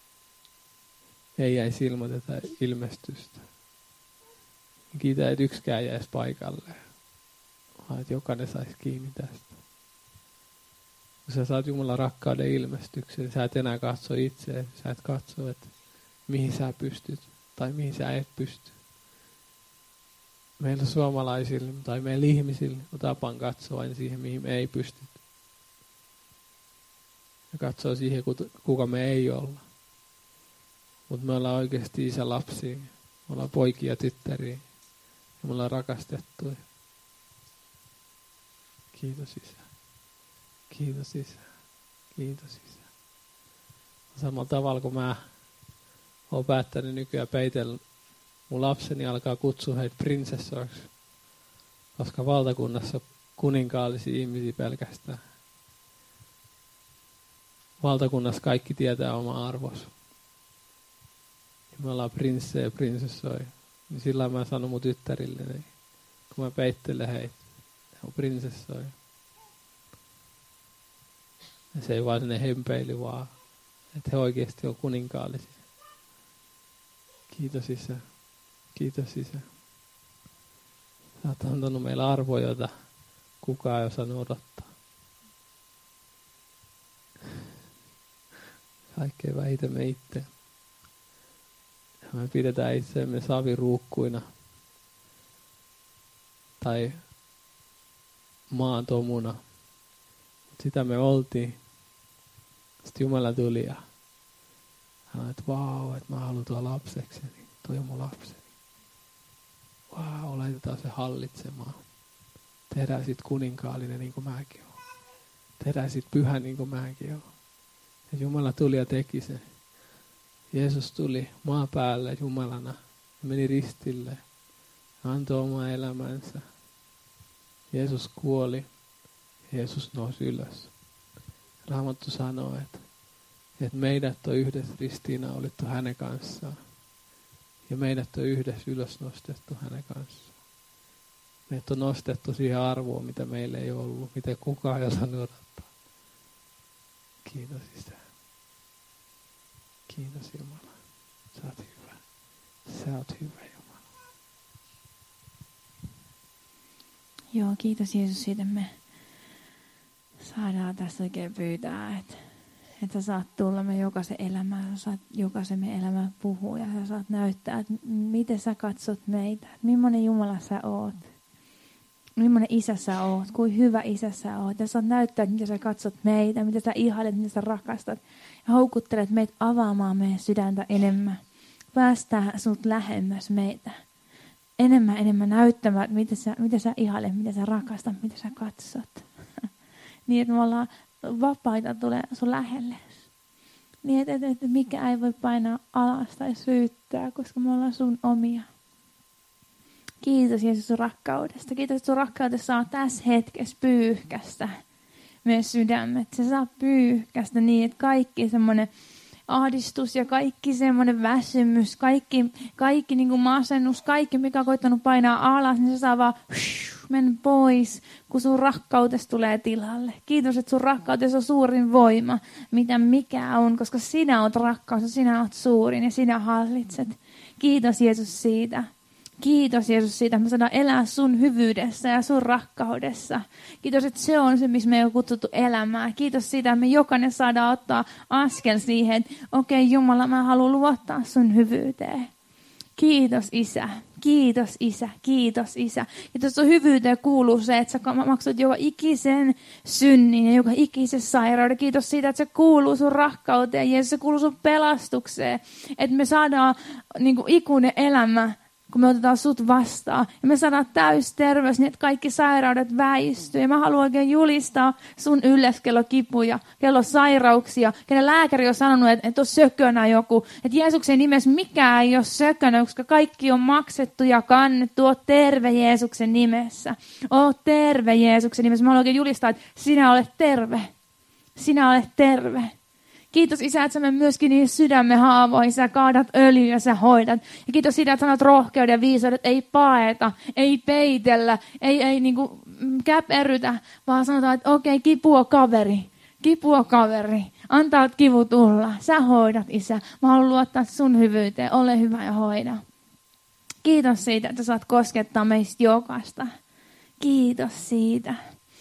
ei jäisi ilman tätä ilmestystä. Kiitä, että yksikään jäisi paikalle. Vaan että jokainen saisi kiinni tästä. Kun sä saat Jumalan rakkauden ilmestyksen, niin sä et enää katso itseä. Sä et katso, että mihin sä pystyt tai mihin sä et pysty. Meillä suomalaisille tai meillä ihmisille on tapaan katsoa aina siihen, mihin me ei pysty. Ja katsoo siihen, kuka me ei olla. Mutta me ollaan oikeasti isä lapsia. Me ollaan poikia ja tyttäriä. Ja me ollaan rakastettuja. Kiitos Isä. Kiitos Isä. Kiitos Isä. Samalla tavalla kun mä oon päättänyt nykyään peitellä, mun lapseni alkaa kutsua heitä prinsessoiksi, koska valtakunnassa on kuninkaallisia ihmisiä pelkästään. Valtakunnassa kaikki tietää oma arvonsa. Ja me ollaan prinssejä ja prinsessoja. Niin sillä mä sanon mun tyttärille, niin kun mä peittelen heitä, ne on prinsessoja. Ja se ei vaan sinne hempeily, vaan että he oikeasti on kuninkaallisia. Kiitos Isä. Kiitos Isä. Sä oot antanut meille arvoja, joita kukaan ei osannut odottaa. Kaikkein vähiten me itse. Me pidetään itseämme saviruukkuina tai maantomuna. Mut sitä me oltiin. Sitten Jumala tuli ja sanoi, että vau, että mä haluan tuo lapsekseni. Toi on mun lapseni. Vau, laitetaan se hallitsemaan. Tehdään sit kuninkaallinen niin kuin mäkin oon. Tehdään sit pyhä niin kuin mäkin oon. Ja Jumala tuli ja teki sen. Jeesus tuli maan päälle Jumalana ja meni ristille ja antoi omaa elämänsä. Jeesus kuoli ja Jeesus nousi ylös. Raamattu sanoo, että, että meidät on yhdessä ristiinnaulittu hänen kanssaan. Ja meidät on yhdessä ylös nostettu hänen kanssaan. Meidät on nostettu siihen arvoon, mitä meillä ei ollut, mitä kukaan ei osannut odottaa. Kiitos Isä. Kiitos Jumala. Sä oot hyvä. Sä oot hyvä Jumala. Joo, kiitos Jeesus siitä, me saadaan tässä oikein pyytää, että, että sä saat tulla me jokaisen elämään, sä saat jokaisen me elämään puhua ja sä saat näyttää, että miten sä katsot meitä, että millainen Jumala sä oot, millainen Isä sä oot, kuin hyvä Isä sä oot ja sä saat näyttää, että miten sä katsot meitä, miten sä ihailet, miten sä rakastat ja houkuttelet meitä avaamaan meidän sydäntä enemmän, päästään sut lähemmäs meitä. Enemmän, enemmän näyttämään, että miten sä, miten sä ihailet, miten sä rakastat, miten sä katsot. Niin, että me ollaan vapaita tulee sun lähelle. Niin, että, että, että mikä ei voi painaa alas tai syyttää, koska me ollaan sun omia. Kiitos Jeesus sun rakkaudesta. Kiitos, että sun rakkaudessa saa tässä hetkessä pyyhkästä myös sydämet. Se saa pyyhkästä niin, että kaikki semmoinen ahdistus ja kaikki semmoinen väsymys, kaikki, kaikki niin kuin masennus, kaikki mikä on koittanut painaa alas, niin se saa vaan mennä pois, kun sun rakkaudesta tulee tilalle. Kiitos, että sun rakkaudessa on suurin voima, mitä mikä on, koska sinä oot rakkaus ja sinä oot suurin ja sinä hallitset. Kiitos Jeesus siitä. Kiitos Jeesus siitä, että me saadaan elää sun hyvyydessä ja sun rakkaudessa. Kiitos, että se on se, missä me on kutsuttu elämään. Kiitos siitä, että me jokainen saadaan ottaa askel siihen, että okei okay, Jumala, mä haluan luottaa sun hyvyyteen. Kiitos Isä, kiitos Isä, kiitos Isä. Ja tuossa hyvyyteen kuuluu se, että sä maksat joka ikisen synnin ja joka ikisen sairauden. Kiitos siitä, että se kuuluu sun rakkauteen ja se kuuluu sun pelastukseen. Että me saadaan niin kuin ikuinen elämä, kun me otetaan sut vastaan. Ja me saadaan täys terveys, niin että kaikki sairaudet väistyy. Ja mä haluan oikein julistaa sun ylles, kello kipuja, kello sairauksia. Kenen lääkäri on sanonut, että, että on sökönä joku. Että Jeesuksen nimessä mikään ei ole sökönä, koska kaikki on maksettu ja kannettu. Oot terve Jeesuksen nimessä. Oot terve Jeesuksen nimessä. Mä haluan oikein julistaa, että sinä olet terve. Sinä olet terve. Kiitos Isä, että sä me myöskin niihin sydämme haavoihin, sä kaadat öljyä ja sä hoidat. Ja kiitos siitä, että sanot rohkeuden ja viisaudet, ei paeta, ei peitellä, ei, ei niinku käperytä, vaan sanotaan, että okei, okay, kipua kaveri, kipua kaveri, antaa kivu tulla. Sä hoidat Isä, mä haluan luottaa sun hyvyyteen, ole hyvä ja hoida. Kiitos siitä, että saat koskettaa meistä jokaista. Kiitos siitä,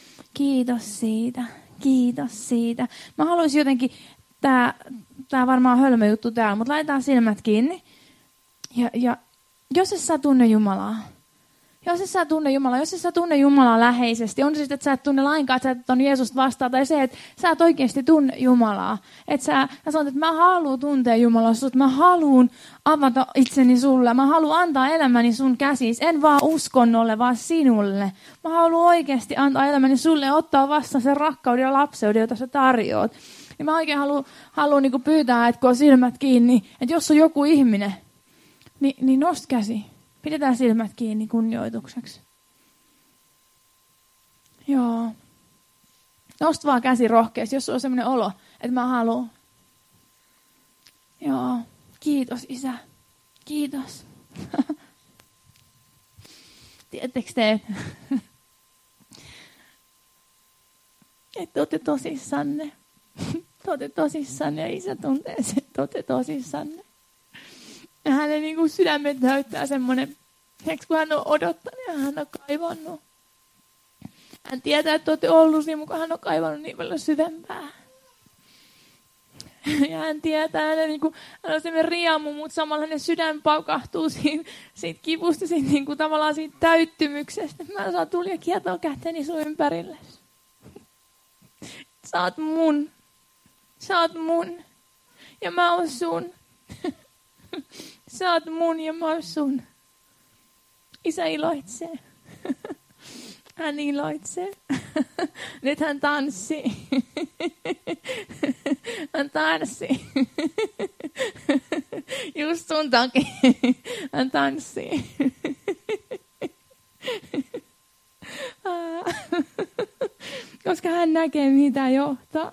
kiitos siitä, kiitos siitä. Mä haluaisin jotenkin... Tää, tää varmaan hölmö juttu täällä, mutta laitetaan silmät kiinni. Ja, ja jos et sä tunne Jumalaa, Jos et sä tunne Jumalaa, jos et sä tunne Jumalaa läheisesti, on se sitten, että sä et tunne lainkaan, että sä et on Jeesusta vastaan, tai se, että sä et oikeasti tunne Jumalaa. Että sä, sä sanot, että mä haluan tuntea Jumalaa sut, mä haluan avata itseni sulle, mä haluan antaa elämäni sun käsissä, en vaan uskonnolle, vaan sinulle. Mä haluan oikeasti antaa elämäni sulle ja ottaa vastaan sen rakkauden ja lapseuden, jota sä tarjoat. Ja mä oikein haluan, haluan niin kuin pyytää, että kun on silmät kiinni, että jos on joku ihminen, niin, niin nost käsi. Pidetään silmät kiinni kunnioitukseksi. Joo. Nost vaan käsi rohkeasti, jos on sellainen olo, että mä haluan. Joo. Kiitos, Isä. Kiitos. Tiedättekö te, että te olette tosissanne. Te olette tosissanne ja Isä tuntee sen, että te olette tosissanne. Ja hänen niin kuin sydämet näyttää semmoinen, kun hän on odottanut ja hän on kaivannut. Hän tietää, että olette ollut siinä, mutta hän on kaivannut niin paljon syvempää. Ja hän tietää, hänen, niin kuin, hän on semmoinen riamu, mutta samalla hänen sydän paukahtuu siitä, siitä kivusta, siitä, niin kuin, tavallaan siitä täyttymyksestä. Mä saan tulla ja kietoa käteni sun ympärille. Sä oot mun. Sä oot mun. Ja mä oon sun. Sä oot mun ja mä oon sun. Isä iloitsee. Hän iloitsee. Nyt hän tanssii. Hän tanssii. Just sun takia. Hän tanssii. Koska hän näkee, mitä johtaa.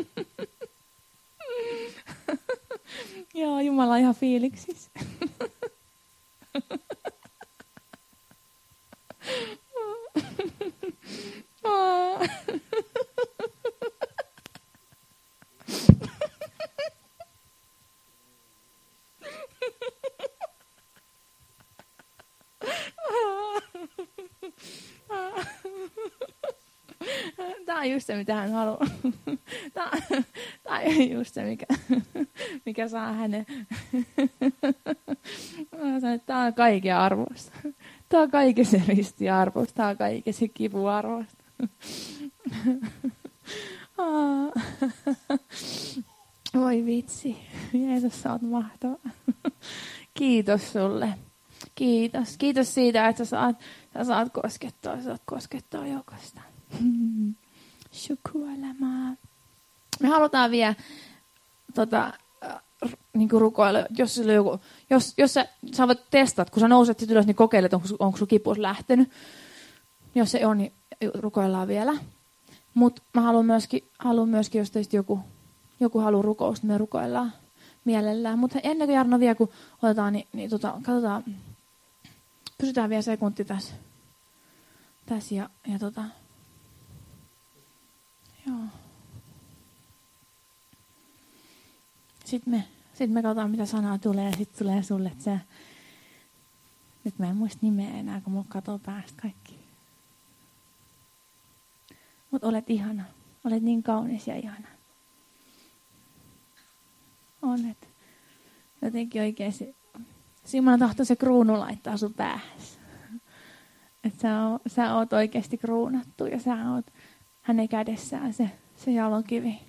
Joo, Jumala on ihan fiiliksissä. Tämä on just se, mitä hän haluaa. Tämä, tämä on just se, mikä, mikä saa hänen. Mä sanon, että tämä on kaiken arvosta. Tämä on kaiken se risti arvosta. Tämä on kaiken se kivu arvosta. Voi vitsi. Jeesus, sä oot mahtava. Kiitos sulle. Kiitos. Kiitos siitä, että sä saat, sä saat koskettaa. Sä saat koskettaa jokaista. Shukualamaa. Me halutaan vielä tota, r- niinku rukoilla, jos, joku, jos, jos sä, sä voit testata, kun sä nouset ylös, niin kokeile, onko, onko sun kipuus lähtenyt. Jos se on, niin rukoillaan vielä. Mutta mä haluan myöskin, haluan myöskin, jos teistä joku, joku haluaa rukousta, niin me rukoillaan mielellään. Mutta ennen kuin Jarno vielä, kun otetaan, niin, niin tota, katsotaan, pysytään vielä sekunti tässä. Tässä ja, ja tota... Joo. Sitten me, sit me katsotaan, mitä sanaa tulee, ja sitten tulee sulle, että sä... Nyt mä en muista nimeä enää, kun mulla katoo päästä kaikki. Mutta olet ihana. Olet niin kaunis ja ihana. On, että jotenkin oikein se... Jumala tahtoo se kruunu laittaa sun päähäsi. Että sä, o, sä oot oikeasti kruunattu ja sä oot... Hänen kädessään se, se jalokivi.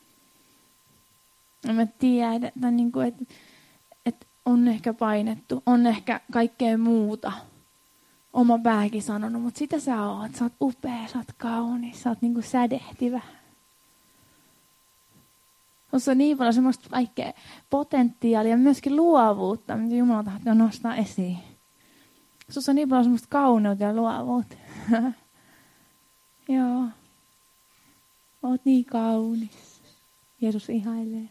Ja mä tiedän, että, niin kuin, että, että on ehkä painettu, on ehkä kaikkea muuta. Oma pääkin sanonut, mutta sitä sä oot. Sä oot upea, sä oot kaunis, sä oot niin kuin sädehtivä. Sussa on niin paljon semmoista kaikkea potentiaalia ja myöskin luovuutta, mitä Jumala tahtoo nostaa esiin. Sussa on niin paljon semmoista kauneutta ja luovuutta. Joo. Oot niin kaunis. Jeesus ihailee.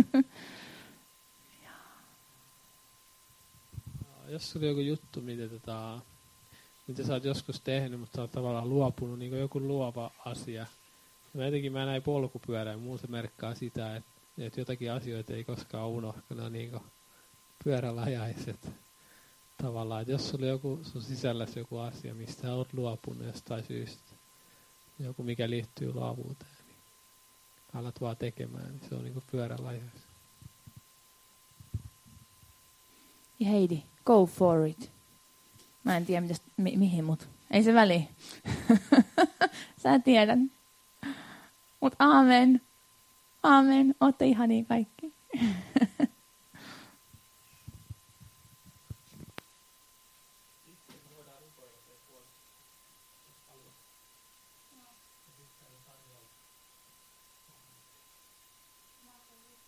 Jos sulla on joku juttu, mitä, tota, mitä sä oot joskus tehnyt, mutta sä oot tavallaan luopunut, niin kuin joku luova asia. Mä jotenkin mä näin polkupyörän, muun se merkkaa sitä, että, että jotakin asioita ei koskaan unohda, kun ne on niin kuin pyörällä ajaiset. Tavallaan, että jos sulla on joku, sun sisälläsi joku asia, mistä sä oot luopunut jostain syystä, joku mikä liittyy luovuuteen, niin alat vaan tekemään, niin se on niin kuin pyörällä ajaiset. Ja Heidi, go for it. Mä en tiedä, mitäs, mi- mihin, mut ei se väli. Sä tiedät. Mut aamen. Aamen. Ootte ihania kaikki.